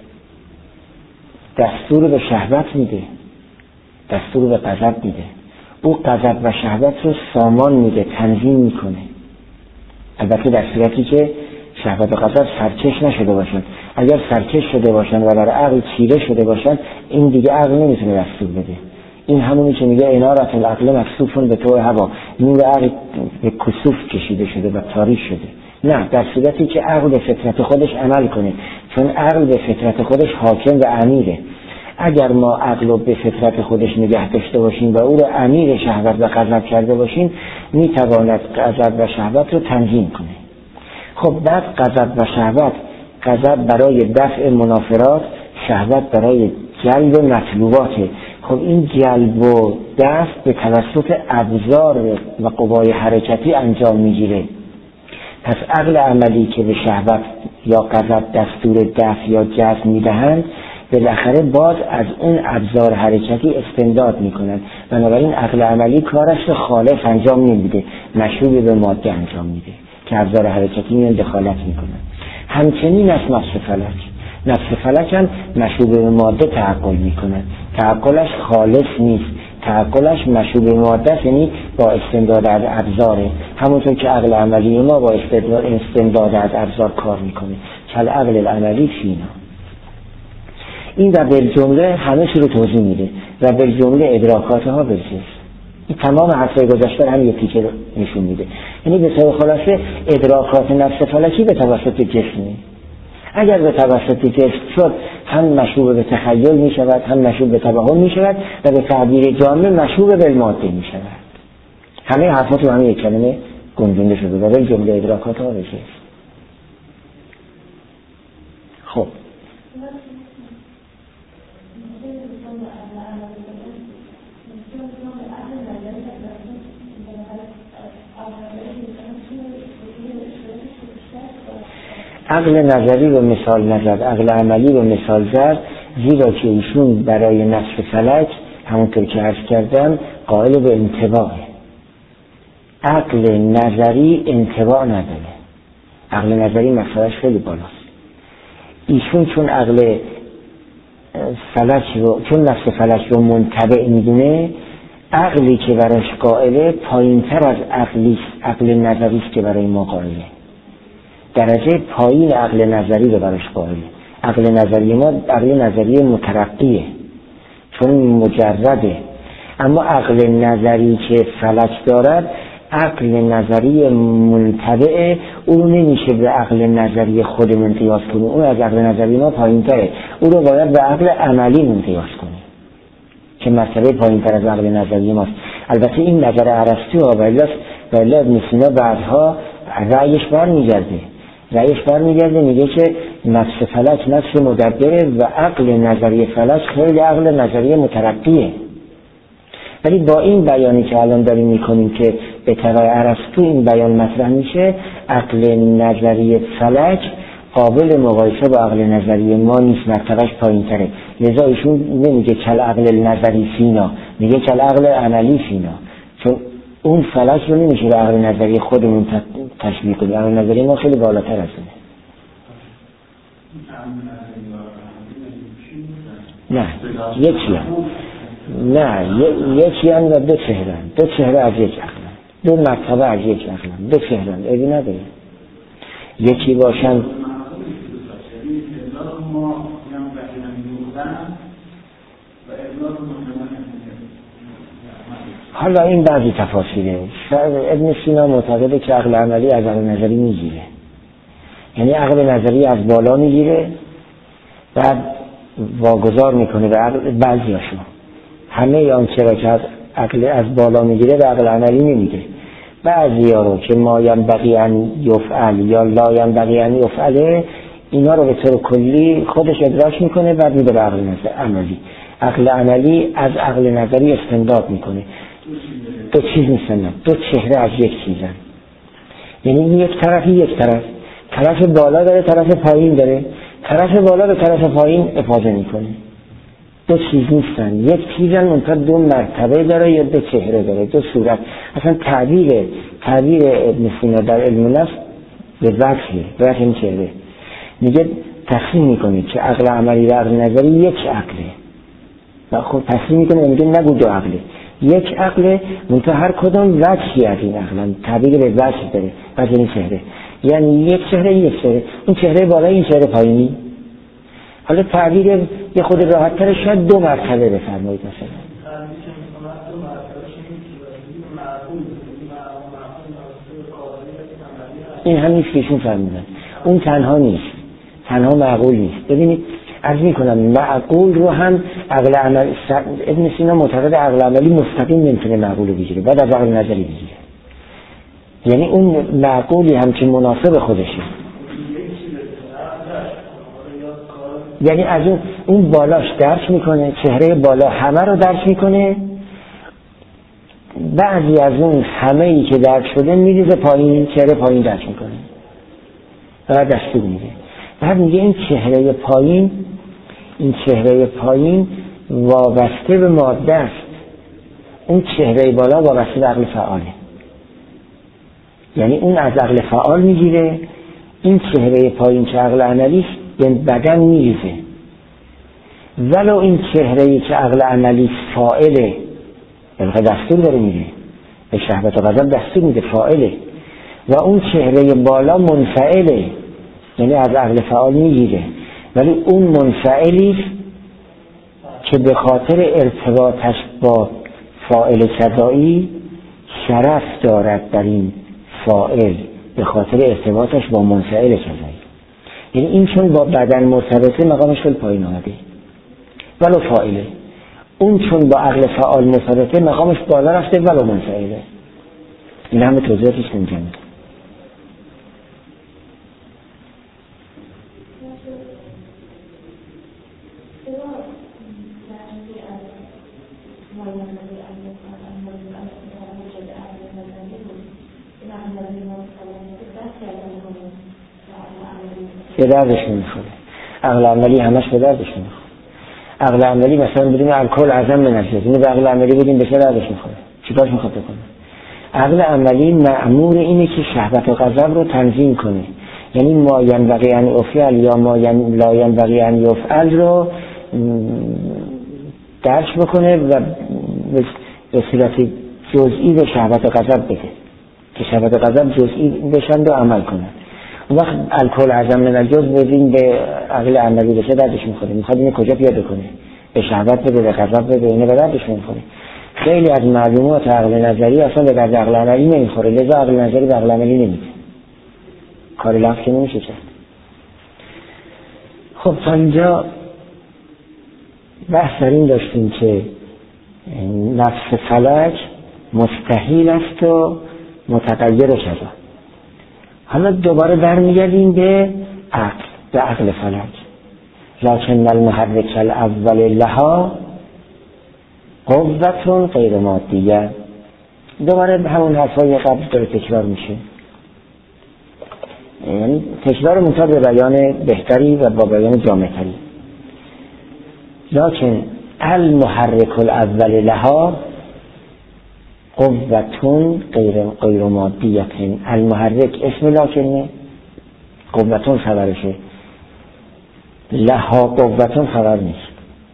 [SPEAKER 1] دستور به شهوت میده، دستور به غضب میده، او غضب و شهوت رو سامان میده، تنظیم میکنه. البته در صورتی که شهوت و غضب سرکش نشده باشن. اگر سرکش شده باشن و بر عقل چیره شده باشن، این دیگه عقل نمیتونه دستور بده. این همونی که میگه انارت العقل مکسوفون به تو هوا، نور عقل به کسوف کشیده شده و تاریک شده. نه، در صورتی که عقل به فطرت خودش عمل کنه، چون عقل به فطرت خودش حاکم و امیره. اگر ما عقل رو به فطرت خودش نگه داشته باشیم و او رو امیر شهوت و غضب کرده باشیم، میتواند غضب و شهوت رو تنظیم کنه. خب بعد غضب و شهوت، غضب برای دفع منافرات، شهوت برای جلب مطلوباته. خب این جلب و دفع به توسط ابزار و قوای حرکتی انجام میگیره. پس عقل عملی که به شهوت یا غضب دستور دفع یا جذب میدهند، بالاخره باز از اون ابزار حرکتی استمداد میکنند. بنابراین عقل عملی کارش رو خالص انجام نمیده، مشروع به ماده انجام میده که ابزار حرکتی میان دخالت میکنن. همچنین از نفس فلک، نفس فلک هم مشروع به ماده تعقل میکنن. تعقلش خالص نیست، تعقلش مشروع به ماده، یعنی با استمداد از ابزاره. همونطور که عقل عملی ما با استمداد از ابزار کار میکنه. کل عقل العملی فینا. این و بالجمله همه چی رو توضیح میده و بالجمله ادراکاتها بالجسم. این تمام حرفای گذشته هم یکی که نشون میده. یعنی به طور خلاصه ادراکات نفس فلکی به توسط جسمه. اگر به توسط جسم شد، هم مشروع به تخیل می شود، هم مشروع به توهم می شود و به تعبیر جامع مشروع به ماده می شود. همه حرفا تو همه یک کلمه گنجونده شده و بالجمله ادراکاتها بالجسم. خب عقل نظری رو مثال نزد، عقل عملی رو مثال زد، زیرا که ایشون برای نفس فلک همونطور که عرض کردم قائل به انطباعه. عقل نظری انطباع نداره. عقل نظری مسئلهش خیلی بالاست. ایشون چون عقل فلک رو، چون نفس فلک رو منطبع میدونه، عقلی که براش قائله پایین تر از عقل نظری است که برای ما قائله. درجه پایین عقل نظری رو براش قائله. عقل نظری ما عقل نظری مترقیه، چون مجرده. اما عقل نظری که فلک دارد عقل نظری منطبع او رو نمیشه به عقل نظری خودمون قیاس کنیم، اون از عقل نظری ما پایین تره، او رو باید به عقل عملی من قیاس کنیم که مرتبه پایین تر از عقل نظری ماست. البته این نظر ارسطو ولی ابن سینا بعدها رأیش برمیگرده میگه که نفس فلک نفس مدبره و عقل نظری فلک خیلی عقل نظری مترقیه. ولی با این بیانی که الان داریم میکنیم که به طبع ارسطو این بیان مطرح میشه، عقل نظری فلک قابل مقایسه با عقل نظری ما نیست، مرتبهش پایین تره. لذا ایشون نمیگه کل عقل نظری فینا، میگه کل عقل عملی فینا، چون اون فلک رو نمیشه به عقل نظری خودمون تشبیه کنیم. عقل نظری ما خیلی بالاتر از اونه. نه یکی هم و دو چهره از یک عقل، دو مرتبه از یک عقل، دو چهره ایدی نداره. یکی باشن حالا این بعضی تفاصیله. ابن سینا معتقده که عقل عملی از عقل نظری میگیره، یعنی عقل نظری از بالا میگیره بعد واگذار میکنه به عقل. بعضیاشون همه آنچه را که عقل از بالا میگیره به عقل عملی نمیگیره. بعضیا رو که ما ینبغی ان یفعل یا لا ینبغی ان یفعل، اینا رو به طور کلی خودش ادراک میکنه بعد میده به عقل عملی. عقل عملی از عقل نظری استنباط میکنه. دو چیز نیستن، دو چهره از یک چیزن. یعنی یک طرف بالا داره، طرف پایین داره، طرف بالا به طرف پایین افاضه میکنه. دو چیز نیستن، یک چیزن منتها دو مرتبه داره یا دو چهره داره، دو صورت. اصلا تعبیر ابن سینا در علم نفس به وجه این چهره میگه تقسیم میکنه که عقل عملی و عقل نظری یک عقله و خب تقسیم میکنه میگه نگو دو عقله، یک عقله منتها هر کدام وجهی از این عقلن. تعبیر به وجه داره، وجه این چهره، یعنی یک چهره اون چهره بالا این چهره پایینی. حالا تعبیر یه خود راحت تر شاید دو مرتبه بفرمایید. مثلا این هم نیست که ایشون فرمودن، اون تنها نیست، تنها معقول نیست. ببینید عرض میکنم معقول رو هم عقل عملی، ابن سینا معتقد عقل عملی مستقیم نمیتونه معقول رو بگیره، بعد از عقل نظری بگیره. یعنی اون معقولی هم که مناسب خودشه، یعنی از اون بالاش درک میکنه، چهره بالا همه رو درک میکنه، بعضی از اون همه ای که درک شده میریزه پایین، چهره پایین درک میکنه و دستور میده. بعد میگه این چهره پایین وابسته به ماده است، اون چهره بالا وابسته به عقل فعاله. یعنی اون از عقل فعال میگیره، این چهره پایین که عقل عملی است به بدن میریزه. ولو این چهره‌ای که عقل عملی فاعله، یعنی دستور داره میده، به شهوت و غضب دستور میده، فاعله، و اون چهره بالا منفعله، یعنی از عقل فعال میگیره، ولی اون منفعلی که به خاطر ارتباطش با فاعل کذایی شرف دارد در این فاعل، به خاطر ارتباطش با منفعل کذایی. یعنی این چون با بدن مرتبطه مقامش خیلی پایین آمده ولو فاعله، اون چون با عقل فعال مرتبطه مقامش بالا رفته ولو منفعله. این همه توضیحاتش نمی‌کنه. به دردش نمیخوره. عقل عملی همش به دردش نمیخوره. عقل عملی مثلا بدیم الکل اعظم بنجس، اینو به عقل عملی بدیم به چه دردش میخوره؟ چیکارش میخواد بکنه؟ عقل عملی مأمور اینه که شهوت و غضب رو تنظیم کنه، یعنی ما ینبغی ان یفعل یا ما لا ینبغی ان یفعل رو درک بکنه و به صورت جزئی به شهوت و غضب بده که شهوت و غضب جزئی بشن و عمل کنن. اون وقت الکل اعظم من الجز بدین به عقل عملی بشه دردش میخوره. میخواد اینه کجا پیاده کنه؟ به شهوت بده، به غضب بده، اینه به دردش میخوره. خیلی از معلومات عقل نظری اصلا به درد عقل عملی نمیخوره، لذا عقل نظری به عقل عملی نمیده، کار لفظ که نمیشه کرد. خب تا اینجا بحث در این داشتیم که نفس فلک مستحیل است و متغیر شده. حالا دوباره برمیگردیم به عقل فلک. لکن المحرک الاول لها قوة غیر مادیه. دوباره به همون حرفای قبل داره تکرار میشه، یعنی تکرار منتها به بیان بهتری و با بیان جامع‌تری. لکن المحرک الاول لها قوة غیر مادیه. المحرک اسم لکنه، قوة خبرشه، لها قوة خبر نیست.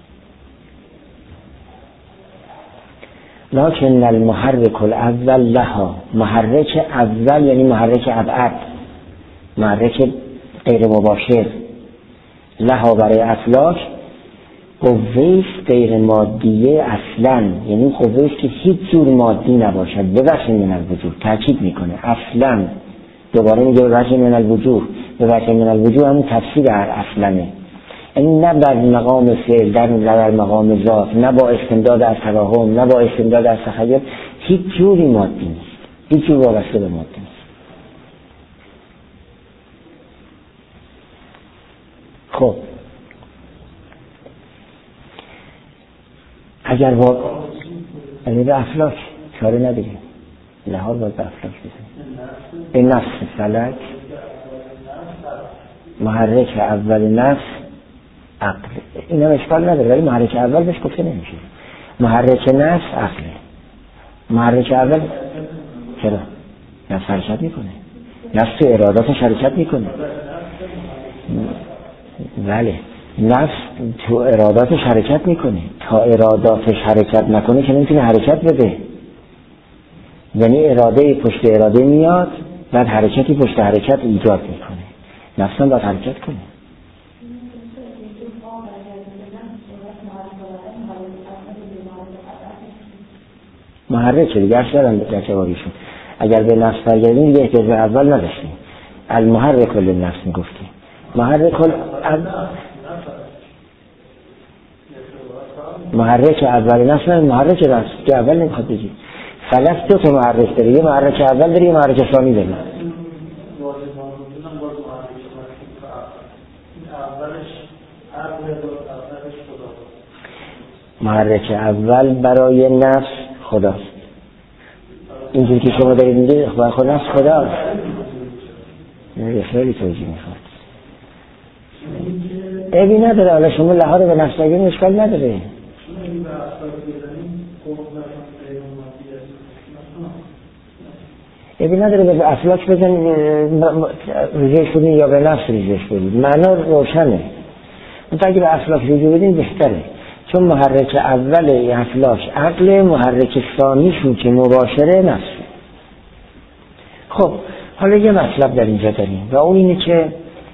[SPEAKER 1] لکن المحرک الاول لها، محرک اول یعنی محرک ابعد، محرک غیر مباشر. لها برای افلاک قوه غیر مادیه اصلا، یعنی قوه که هیچ جور مادی نباشد، به وجه من الوجوه. تاکید میکنه اصلا، دوباره میگه به وجه من الوجوه. به وجه من الوجوه همون تفسیر اصلنه، این نه بر مقام فعل، در مقام ذات، نه با استمداد از توهم، نه با استمداد از تخیل، هیچ جوری مادی نیست، هیچ جور وابسته به مادی نیست. خب اگر با به افلاک چاره نداریم، لحاظ باید به افلاک بزنیم. به نفس فلک محرک اول نفس عقل، این هم اشکال نداره، ولی محرک اول بهش گفته نمیشه. محرک نفس عقله. محرک اول چرا؟ نفس حرکت میکنه، نفس تو اراداتش حرکت میکنه. بله، نفس تو اراداتش حرکت میکنه، تا اراداتش حرکت نکنه که نمیتونه حرکت بده. یعنی اراده پشت اراده میاد، بعد حرکتی پشت حرکت ایجاد میکنه. نفس هم باید حرکت کنه. محرکه دیگه اشترم در جوابیشون. اگر به نفس برگردیم دیگه احتیاج به اول نداشتیم. المحرک للنفس میگفتیم. محرک اول نفس نه، محرک نفس که اول نمیخواد بگی. فلک دو تا محرک داره، یه محرک اول داره، یه محرک ثانی داره. محرک اول برای نفس خداست. اینجوری که شما دارید میگید خود نفس خداست. این خیلی توجیه میخواد. عیبی نداره، حالا شما لحاظ به نفس بگید اشکال نداره. عیبی نداره به افلاک بزنید ریزش بدین یا به نفس ریزش بدید، معنا روشنه. منتها اگه به افلاک رجوع بدین بهتره، چون محرک اول افلاک عقل، محرک ثانیشون که مباشره نفس. خب حالا یه مطلب در اینجا داریم و اون اینه که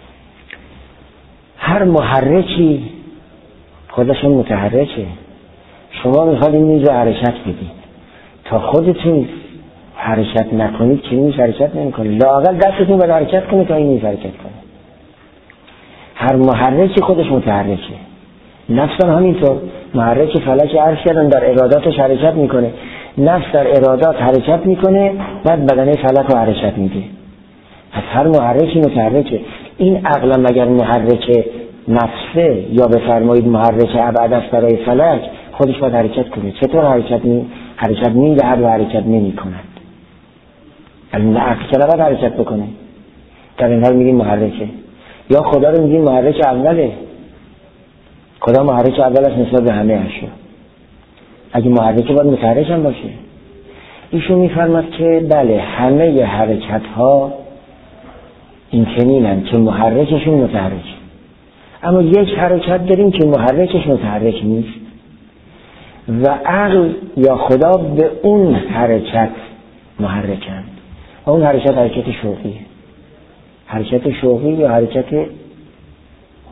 [SPEAKER 1] هر محرکی خودشون متحرکه. شما میخواد این میز حرکت بدید، تا خودتون حرکت نکنید که میز حرکت نمیکنه. لااقل دستتون باید حرکت کنه تا این میز حرکت کنه. هر محرکی خودش متحرکه. نفس هم همینطور، محرک فلک عرض کردن در اراداتش حرکت میکنه. نفس در ارادات حرکت میکنه، بعد بدنه فلک رو حرکت میده. پس هر محرکی متحرکه. این عقل مگر محرک نفسه یا بفرمایید محرک ابعد است برای فلک، خودش باید حرکت کنه. چطور حرکت میدهد و حرکت نمی کند؟ این عقل که نباید حرکت بکنه، در این حال میگیم محرکه. یا خدا رو میگیم محرک اوله. خدا محرک اول است نسبت به همه اشیا. اگه محرکه باید متحرک هم باشه. ایشون میفرماد که بله، همه حرکت ها این چنینن که محرکشون متحرک، اما یک حرکت داریم که محرکش متحرک نیست و عقل یا خدا به اون حرکت محرکند. و اون حرکت شوقیه. حرکت شوقی یا حرکت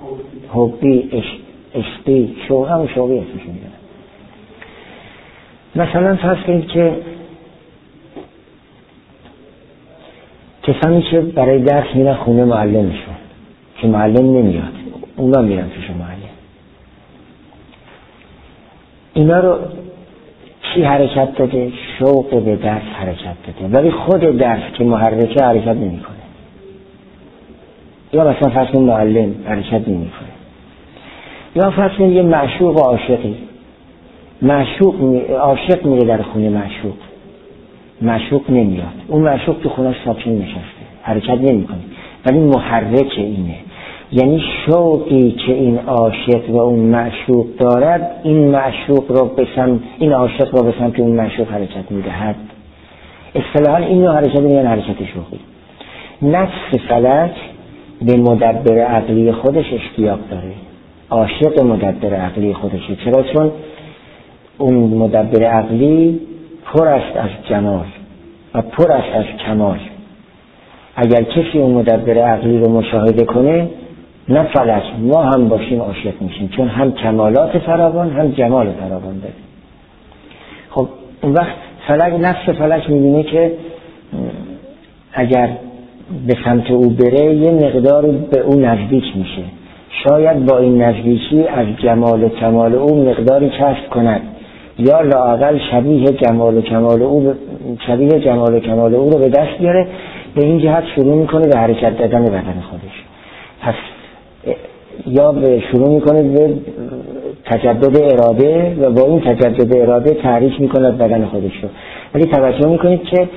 [SPEAKER 1] حبی، عشقی، شوق هم شوقی اسمش میدن. مثلا فرض کنید که کسانی که برای درس میرن خونه معلمشون که معلم نمیاد، اونا میرن پیش معلم، اینا رو چی حرکت داده؟ شوق به درس حرکت داده، ولی خود درس که محرکه حرکت نمیکنه. یا مثلا فرض کنید معلم حرکت نمیکنه. یا فرض کنید یه معشوق و عاشقی، عاشق میره در خونه معشوق نمیاد، اون معشوق تو خونه‌اش ساکن نشسته، حرکت نمیکنه، ولی محرک اینه. یعنی شوقی که این عاشق و اون معشوق دارد، این عاشق رو به سمت اون معشوق حرکت میدهد. اصطلاحاً اینو حرکت میگن حرکت شوقی. نفس فلک به مدبر عقلی خودش اشتیاق داره، عاشق مدبر عقلی خودشه. چرا؟ چون اون مدبر عقلی پر است از جمال و پر است از کمال. اگر کسی اون مدبر عقلی رو مشاهده کنه، نه فلک، ما هم باشیم عاشق میشیم، چون هم کمالات فراوان هم جمال فراوان داره. خب اون وقت نفس فلک میبینه که اگر به سمت او بره یه مقدار به او نزدیک میشه، شاید با این نزدیکی از جمال و کمال او مقداری کسب کند، یا لااقل شبیه جمال و کمال او رو به دست بیاره. به این جهت شروع میکنه به حرکت دادن بدن خودش. پس یا شروع میکنه به تجدد اراده و با این تجدد اراده تحریک میکنه بدن خودش رو. ولی توجه میکنید که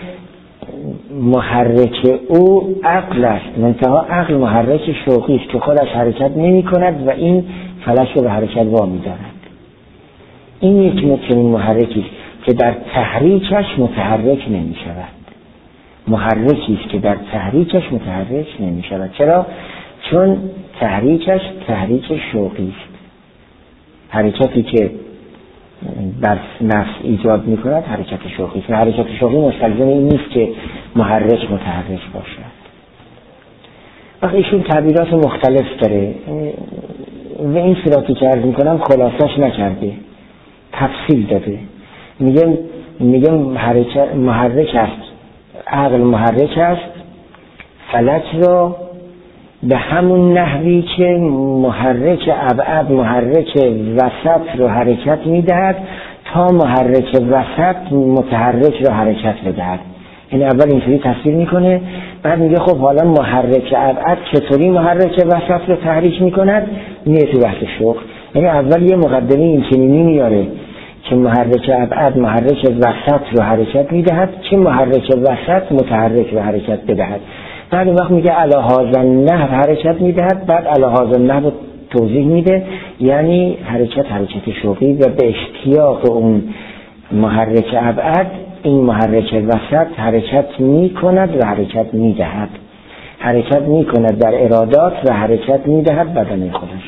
[SPEAKER 1] محرک او عقل است، منتها عقل محرک شوقی است که خودش حرکت نمی کند و این فلک رو به حرکت وامی دارد. این یک متن محرکی است که در تحریکش متحرک نمی شود. محرکی است که در تحریکش متحرک نمی شود. چرا؟ چون تحریکش تحریک شوقی است. حرکتی که بر نفس ایجاد می کند حرکت شوقی است. حرکت شوقی مستلزم این نیست که محرک متحرک باشد. وقتی ایشون تعبیرات مختلف داره و این صراطی که عرض می کنم خلاصش نکرده، تفصیل داده. میگه محرک است، عقل محرک است، فلک را به همون نحوی که محرک ابعد محرک وسط رو حرکت میدهد تا محرک وسط متحرک رو حرکت بدهد. این اول اینطوری تفسیر میکنه، بعد میگه خب حالا محرک ابعد چطوری محرک وسط رو تحریک میکند؟ میره تو بحث شوق. یعنی اول یه مقدمه اینچنینی میاره که محرک ابعد محرک وسط رو حرکت میدهد، چه محرک وسط متحرک رو حرکت بدهد. بعد وقت میگه علی هذا النحو حرکت میدهد، بعد علی هذا النحو توضیح میده، یعنی حرکت شوقی و به اشتیاق اون محرک ابعد این محرک وسط حرکت میکند و حرکت میدهد، حرکت میکند در ارادات و حرکت میدهد بدن خودش.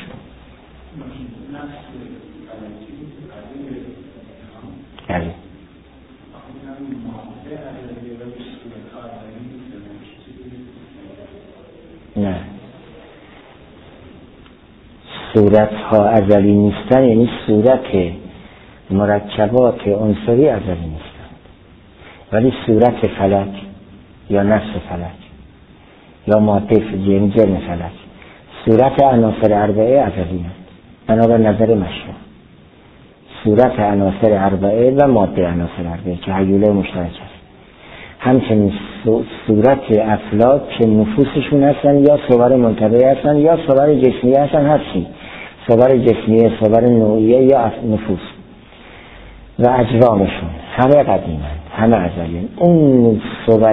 [SPEAKER 1] نه، صورت ها ازلی نیستن، یعنی صورت مرکبات عنصری ازلی نیستن، ولی صورت فلک یا نفس فلک یا ماده یعنی جرم فلک، صورت عناصر اربعه ازلی نیست. بنابر نظر مشروع صورت عناصر اربعه و ماده عناصر اربعه که هیوله مشترک است، همچنین صورت افلاک که نفوسشون هستن یا صور منطبعه هستن یا صور جسمیه هستن، هستی صور جسمیه، صور نوعیه یا نفوس و اجرامشون همه قدیمن، همه ازلین. اون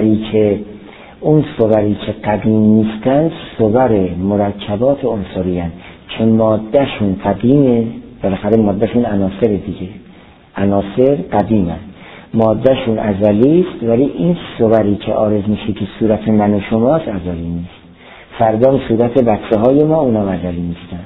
[SPEAKER 1] صوری که قدیم نیستن صور مرکبات عنصری هستن که مادهشون قدیمه، بالاخره مادهشون عناصر دیگه، عناصر قدیمن، مادهشون ازلی است، ولی این صوری که عارض میشه که صورت من و شماست ازلی نیست. فردا صورت بچه های ما اونا ازلی نیستن.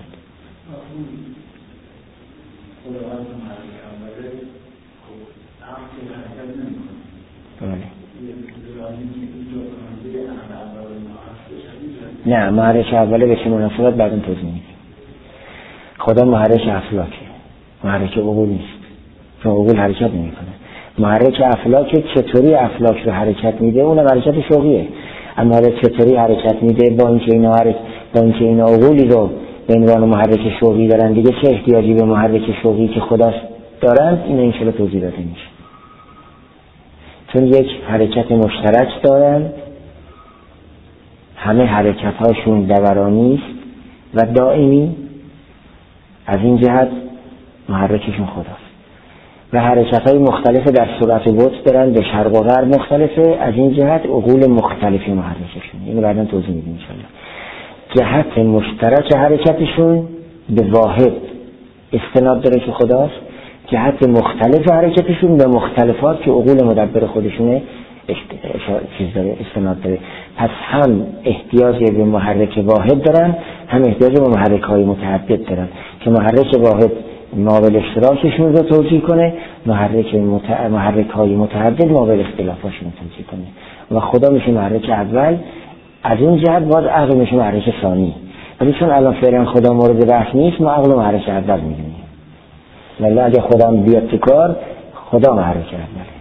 [SPEAKER 1] نه، محرک اوله به چه مناسبت بعدم توضیح میدیم. خدا محرک افلاکه، محرک عقول نیست، چون عقول حرکت نمیکنه. محرک افلاک چطوری افلاک رو حرکت میده، اون حرکت شوقیه. اما چطوری حرکت میده، با اینکه اینا عقولی رو به عنوان محرک شوقی دارن، دیگه چه احتیاجی به محرک شوقی که خدا دارن، این انشاءالله توضیح داده میشه. چون یک حرکت مشترک دارن، همه حرکت هاشون دورانی است و دائمی، از این جهت محرکشون خداست. و حرکت های مختلف در صورت و بعد دارن، به شرق و غرب مختلفه، از این جهت عقول مختلفی محرکشون. اینو بعدا توضیح میدیم انشاءالله. جهت مشترک حرکتشون به واحد استناد داره که خداست، جهت مختلف حرکتشون به مختلفات که عقول مدبر خودشونه چیز داره، استناد داره. پس هم احتیاج به محرک واحد دارن، هم احتیاج به محرک های متعدد دارن که محرک واحد مابل اشتراکشون رو توجیه کنه، محرک های متعدد مابل اختلافاشون رو توجیه کنه. و خدا میشه محرک اول، از اون جهت باز عقل میشه محرک ثانی. ولی چون الان فعلا خدا مورد بحث نیست، ما عقل محرک اول میدونیم. ولی اگه خدا بیاد تو کار، خدا محرک اوله.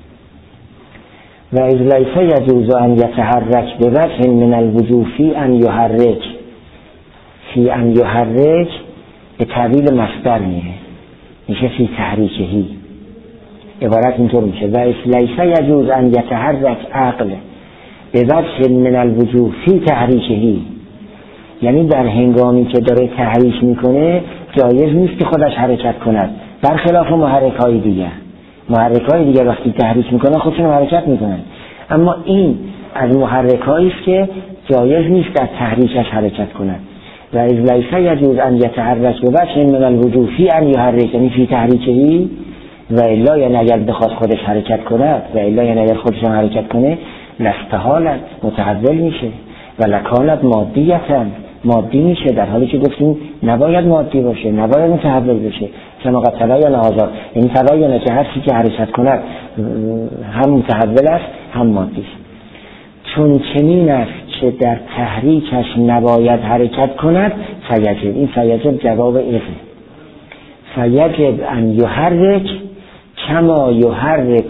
[SPEAKER 1] و از لیس یجوز ان یتحرک بوجه من الوجوه فی ان یحرک، فی ان یحرک به تعبیل مصدر میشه فی تحریکهی. عبارت اینطور میشه و از لیس یجوز ان یتحرک عقل بوجه من الوجوه فی تحریکهی، یعنی در هنگامی که داره تحریک میکنه جایز نیست که خودش حرکت کند، برخلاف محرک های دیگر. محرک های دیگر وقتی تحریک میکنن خودشون حرکت میکنن، اما این از محرک هایی است که جایز نیست در تحریکش حرکت کند. و از لیس یجوز ان یتحرک بوجه من الوجوه فی ان یحرک، یعنی فی تحریکهی، و الا یعنی اگر بخواد خودش حرکت کند، و الا یعنی اگر خودش حرکت کنه لاستحالت متحول میشه و لکانت مادیتن، مادی میشه، در حالی که گفتیم نباید مادی باشه، نباید متحول بشه. چون قد تبین هذا، این تبینه که هر چی که حرکت کند هم متحول است هم مادی است. چون چنین است که در تحریکش نباید حرکت کند، فیجب، این فیجب جواب ایفه، فیجب ان یحرک کما یحرک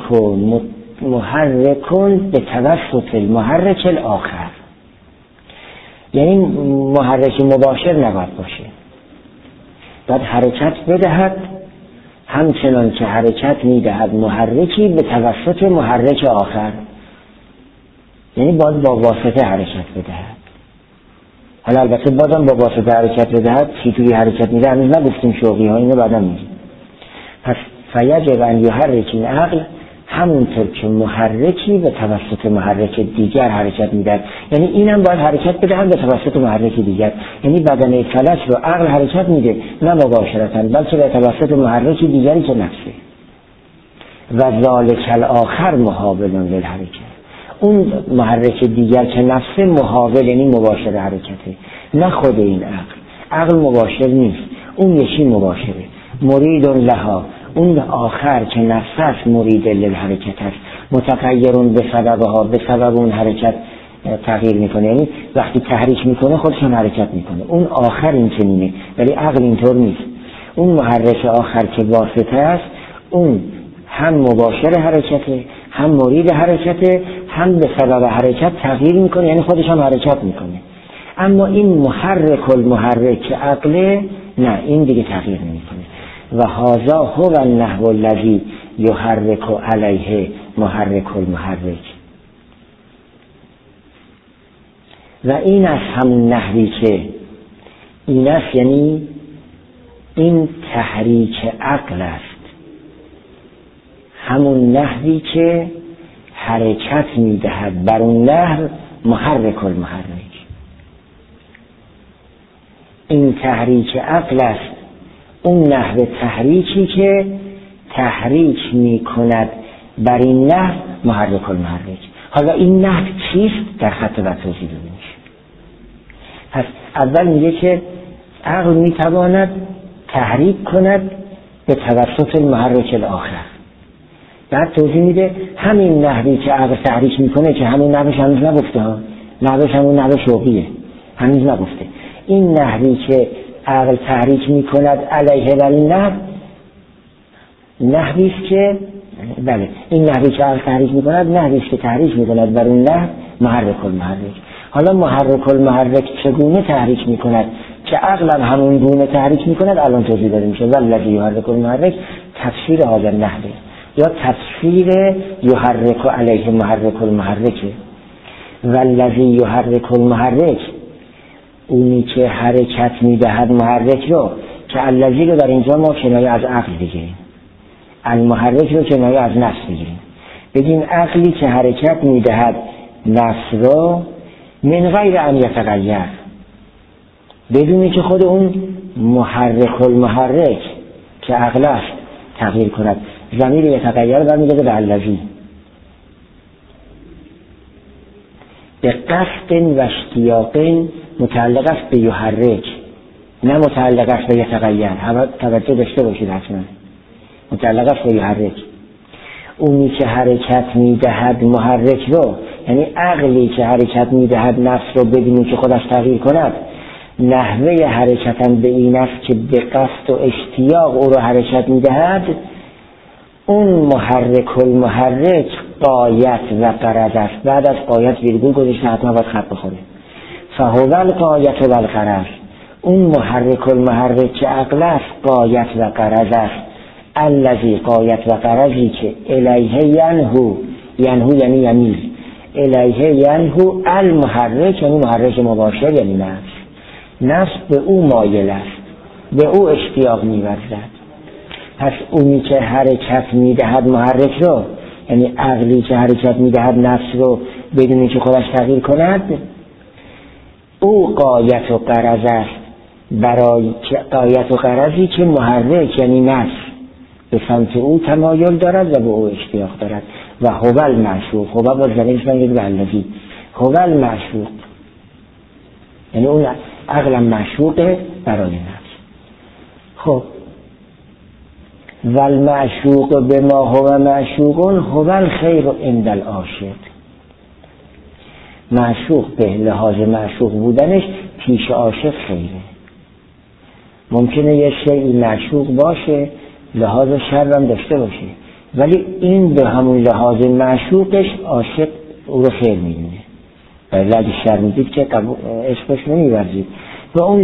[SPEAKER 1] محرکون به توسط المحرک الاخر، یعنی محرک مباشر نباید باشه، باید حرکت بدهد همچنان که حرکت میدهد محرکی به توسط محرک آخر، یعنی باید با واسطه حرکت بدهد. حالا البته بازم با واسطه حرکت بدهد چی توی حرکت میده هنوز نگفتیم، شوقی ها اینو بعدا میگیم. پس فیجب ان یحرک العقل، همونطور که محرکی به توسط محرک دیگر حرکت میدهد، یعنی اینم باید حرکت بدهد به توسط محرک دیگر، یعنی بدن فلک رو عقل حرکت میده نه مباشرتاً بلکه به توسط محرک دیگری که نفسه. و ذالک الاخر محاول للحرکت، اون محرک دیگر که نفسه محاول یعنی مباشر حرکته، نه خود این عقل مباشر نیست، اون یکی مباشره، مرید لها، اون آخر که نفس است مرید للحرکت است، متغیرون به سببها، به سبب اون حرکت تغییر میکنه، یعنی وقتی تحریک میکنه خودشون حرکت میکنه، اون آخر این چنینه، ولی عقل اینطور نیست. اون محرک آخر که واسطه است، اون هم مباشر حرکته، هم مرید حرکته، هم به سبب حرکت تغییر میکنه، یعنی خودش هم حرکت میکنه. اما این محرک المحرک عقله نه، این دیگه تغییر نمیکنه. و هذا هو النحو الذی یحرک علیه محرک المحرک، و این از همون نحوی که این است، یعنی این تحریک عقل است، همون نحوی که حرکت میدهد بر اون نحو محرک المحرک. این تحریک عقل است، اون نحو تحریکی که تحریک میکند بر این نحو محرک المحرک. حالا این نحو چیست؟ در خط و توضیح داده میشه. پس اول میگه که عقل میتواند تحریک کند به توسط المحرک الاخر، بعد توضیح میده همین نحوی که عقل تحریک میکنه که همون نحوش هنوز نگفته ها، نحوش همون نحو شوقیه هنوز نگفته، این نحوی که عقل تحریک میکند علیه بر این نحو، نحوی است که بله این نحوی که عقل تحریک میکند نحوی که تحریک میکند بر اون نحو محرک المحرک. حالا محرک المحرک چگونه تحریک میکند که عقل همون گونه تحریک میکند الان توضیح داده میشه. والذی یحرک المحرک تفسیر هذا النحو یا تفسیر یحرک علیه محرک المحرک. والذی یحرک المحرک اونی که حرکت میدهد محرک رو، که الذی رو در اینجا ما کنایه از عقل بگیریم، المحرک رو کنایه از نفس بگیریم، بگیم عقلی که حرکت میدهد نفس رو من غیر ان یتغیر، بدونی که خود اون محرک المحرک که عقل است تغییر کند. ضمیر یتغیر برمیگرده به الذی، به قصد و اشتیاق متعلق است به یحرک، نه متعلق است به یتغیر. توجه داشته باشید حتما، متعلق است به یحرک. اونی که حرکت میدهد محرک رو، یعنی عقلی که حرکت میدهد نفس رو بدونی که خودش تغییر کند، نحوه حرکتن به این است که به قصد و اشتیاق او رو حرکت میدهد، اون محرک المحرک قایت و غرض است. بعد از قایت ویرگول گذاشته، حتما باید خط بخوره. فهو القایت و الغرض، اون محرک المحرک که عقل است قایت و غرض است. الذی قایت و غرضی که الیه ینهو، ینهو یعنی یمیل، الیه ینهو المحرک یعنی محرک مباشر یعنی نفس، نفس به او مایل است، به او اشتیاق می‌ورزد. پس اونی که حرکت میدهد محرک رو، یعنی عقلی که حرکت میدهد نفس رو بدونی که خودش تغییر کند، او قایت و غرض است، برای قایت و غرضی که محرک یعنی نفس به سمت او تمایل دارد و به او اشتیاق دارد. و هو المعشوق، هو با زمینش من به الذی، هو المعشوق یعنی اون عقل معشوقه برای نفس. خب والمعشوق بما هو معشوق هو الخیر عند العاشق، معشوق به لحاظ معشوق بودنش پیش عاشق خیره. ممکنه یه شیئی معشوق باشه لحاظ شر هم داشته باشه، ولی این به همون لحاظ معشوقش عاشق او رو خیر میدونه، ولی اگه شر میدید که عشقش نمیورزید. به اون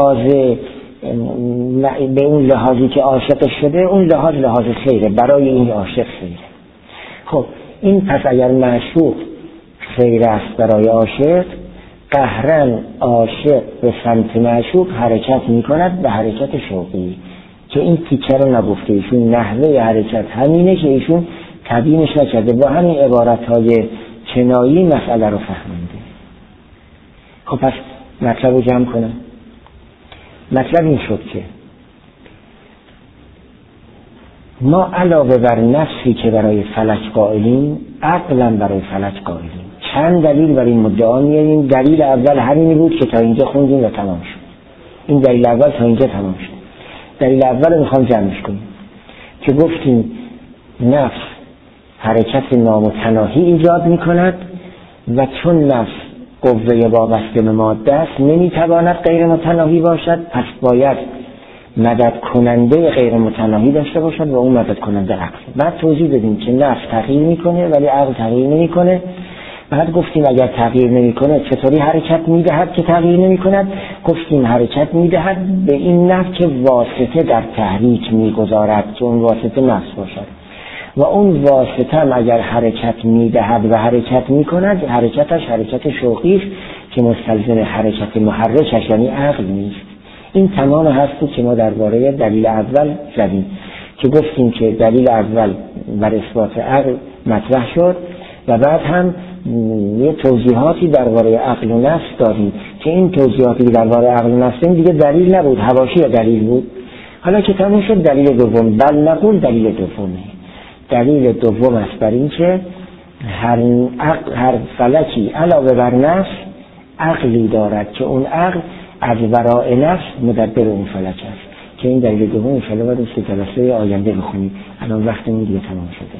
[SPEAKER 1] لحاظی که عاشق شده، اون لحاظ خیره، برای این عاشق خیره. خب این پس اگر معشوق خیر است برای عاشق، قهرن عاشق به سمت معشوق حرکت میکند به حرکت شوقی، که این تیکه رو نگفته ایشون، نحوه حرکت همینه که ایشون تبیینش نکرده، با همین عبارتهای کنایی مسئله رو فهمیده. خب پس مطلب رو جمع کنم. مطلب این شد که ما علاوه بر نفسی که برای فلک قائلیم، عقلا برای فلک قائلیم. چند دلیل برای این مدعا میاریم. دلیل اول همینی بود که تا اینجا خوندیم و تمام شد. این دلیل اول تا اینجا تمام شد. دلیل اول رو میخوام جمعش کنیم که گفتیم نفس حرکت نامتناهی ایجاد میکند و چون نفس قوه وابسته به ماده است نمیتواند غیر متناهی باشد، پس باید مدد کننده غیر متناهی داشته باشد و اون مدد کننده عقل. بعد توضیح دادیم که نفس تغییر میکنه ولی عقل تغییر نمیکنه. بعد گفتیم اگر تغییر نمیکنه چطوری حرکت میدهد که تغییر نمیکند؟ گفتیم حرکت میدهد به این نفس که واسطه در تحریک میگذارد که اون واسطه نفس باشد، و اون واسطه هم اگر حرکت میدهد و حرکت میکند، حرکتش حرکت شوقی است که مستلزم حرکت محرکش یعنی عقل نیست. این تمام هستی که ما درباره دلیل اول زدیم که گفتیم که دلیل اول بر اثبات عقل مطرح شد و بعد هم یه توضیحاتی درباره عقل و نفس داریم که این توضیحاتی درباره عقل و نفس دیگه دلیل نبود، حواشی دلیل بود. حالا که تموم شد دلیل دوم، بل نقول دلیل دومه. دلیل دوم است بر این که هر فلکی علاوه بر نفس عقلی دارد که اون عقل از وراء نفس مدبر اون فلک است، که این دلیل دوم انشاءالله باید از جلسه آینده بخونیم. الان وقتمون دیگه تمام شده.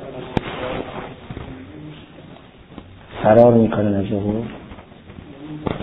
[SPEAKER 1] فرار میکنن از ظهور.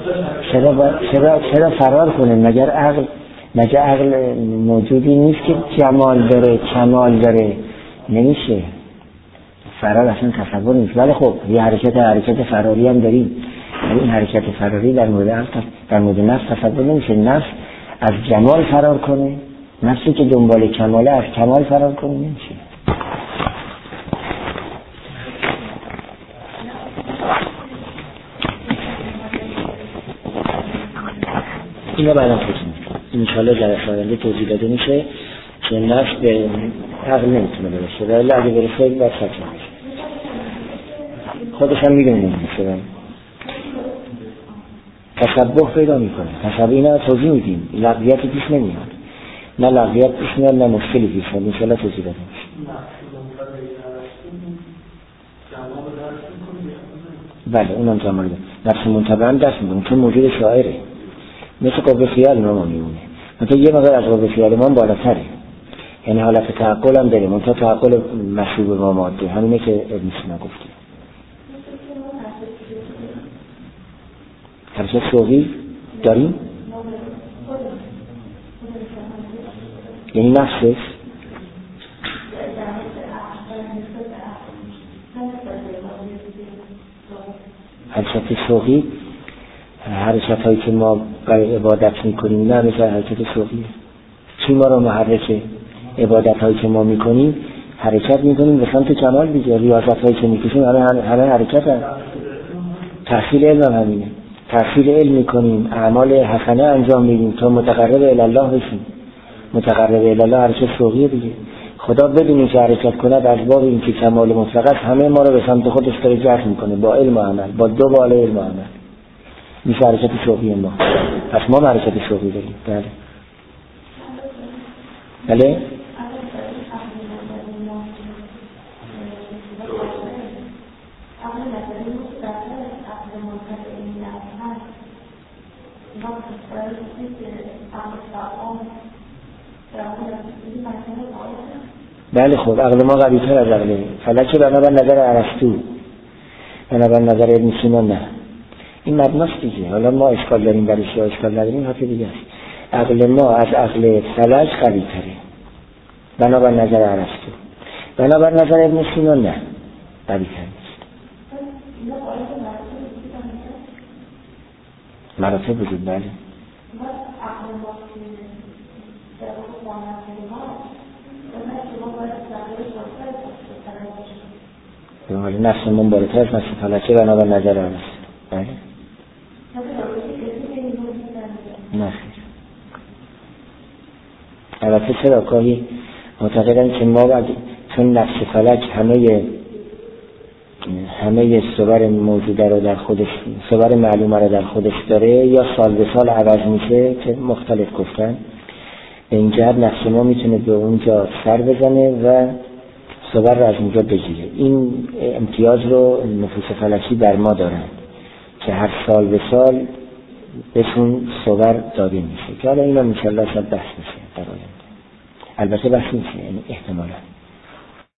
[SPEAKER 1] چرا فرار کنه؟ مگر عقل موجودی نیست که جمال داره کمال داره؟ نمیشه. فرار اصلا تصور نیست. ولی خب یه حرکت فراری هم داریم. این حرکت فراری در مورد نفس تصور نمیشه. نفس از جمال فرار کنه، نفسی که دنبال کماله از کمال فرار کنه نمیشه. اینا بعدا توضیح میدم. انشاءالله در آینده توضیح داده میشه که نفس به عقل نمیتونه برسه، ولی اگه برسه باید سطح میشه. خودش هم میدونیم میشه. تشبه پیدا میکنه. تشبه اینا توضیح میدیم. لغویاتی پیش نمیاد. نه لغویات پیش میاد نه مشکلی پیش میاد. انشاءالله توضیح داده میشه. بله اونم جمال نفس منطبع هم دست میکنه چون موجود شاعره. مثل قوه خیال ما میمونه. مثلا یه مقدار از قوه خیال ما بالاتره. یعنی حالت تعقل هم داریم. منطقه تعقل مشروب با ماده. همینه که ابن سینا گفته. حرکت شوقی داریم؟ یعنی نفسش حرکت شوقی، حرکت هایی که ما برای عبادت میکنیم نه مثل حرکت شوقی. چی ما رو محرکه؟ عبادت هایی که ما میکنیم حرکت میکنیم به سمت کمال دیگه. ریاضت هایی که میکشیم همه حرکت هست. تحصیل علم هم همینه. تحصیل علم میکنیم، اعمال حسنه انجام میدیم تا متقرب الالله بشیم. متقرب الالله حرکت شوقیه دیگه. خدا بدونی که حرکت کنه از باب این که کمال مطلق است همه ما رو به سمت خودش داره جذب میکنه با علم و عمل، با دو بالا علم و عمل. میشه حرکت شوقی ما. پس ما حرکت شوقی داریم. بله بله خب عقل ما قوی‌تر از عقله. فلکه بنابر نظر ارسطو، بنابر نظر ابن سینا نه. این مبناست دیگه. حالا ما اشکال داریم برش یا اشکال نداریم حرف دیگه است. عقل ما از عقل فلک قوی‌تره بنابر نظر ارسطو. بنابر نظر ابن سینا نه، قوی‌تر نیست. مراتب وجود بله. به حال نفس من بالاتر از نفس فلکه بنابر نظر ارسطو. بله نه خیر. البته چرا گاهی معتقدن که ما چون نفس فلک همه صور موجوده رو در خودش، صور معلومه رو در خودش داره یا سال به سال عوض میشه که مختلف گفتن، به این جهت نفس ما میتونه به اونجا سر بزنه و صور رو از اونجا بگیره. این امتیاز رو نفوس فلکی در ما دارن که هر سال به سال بهشون صور داده میشه که حالا اینا انشالله شاید بحث میشه در آینده. البته بحث میشه یعنی احتمالا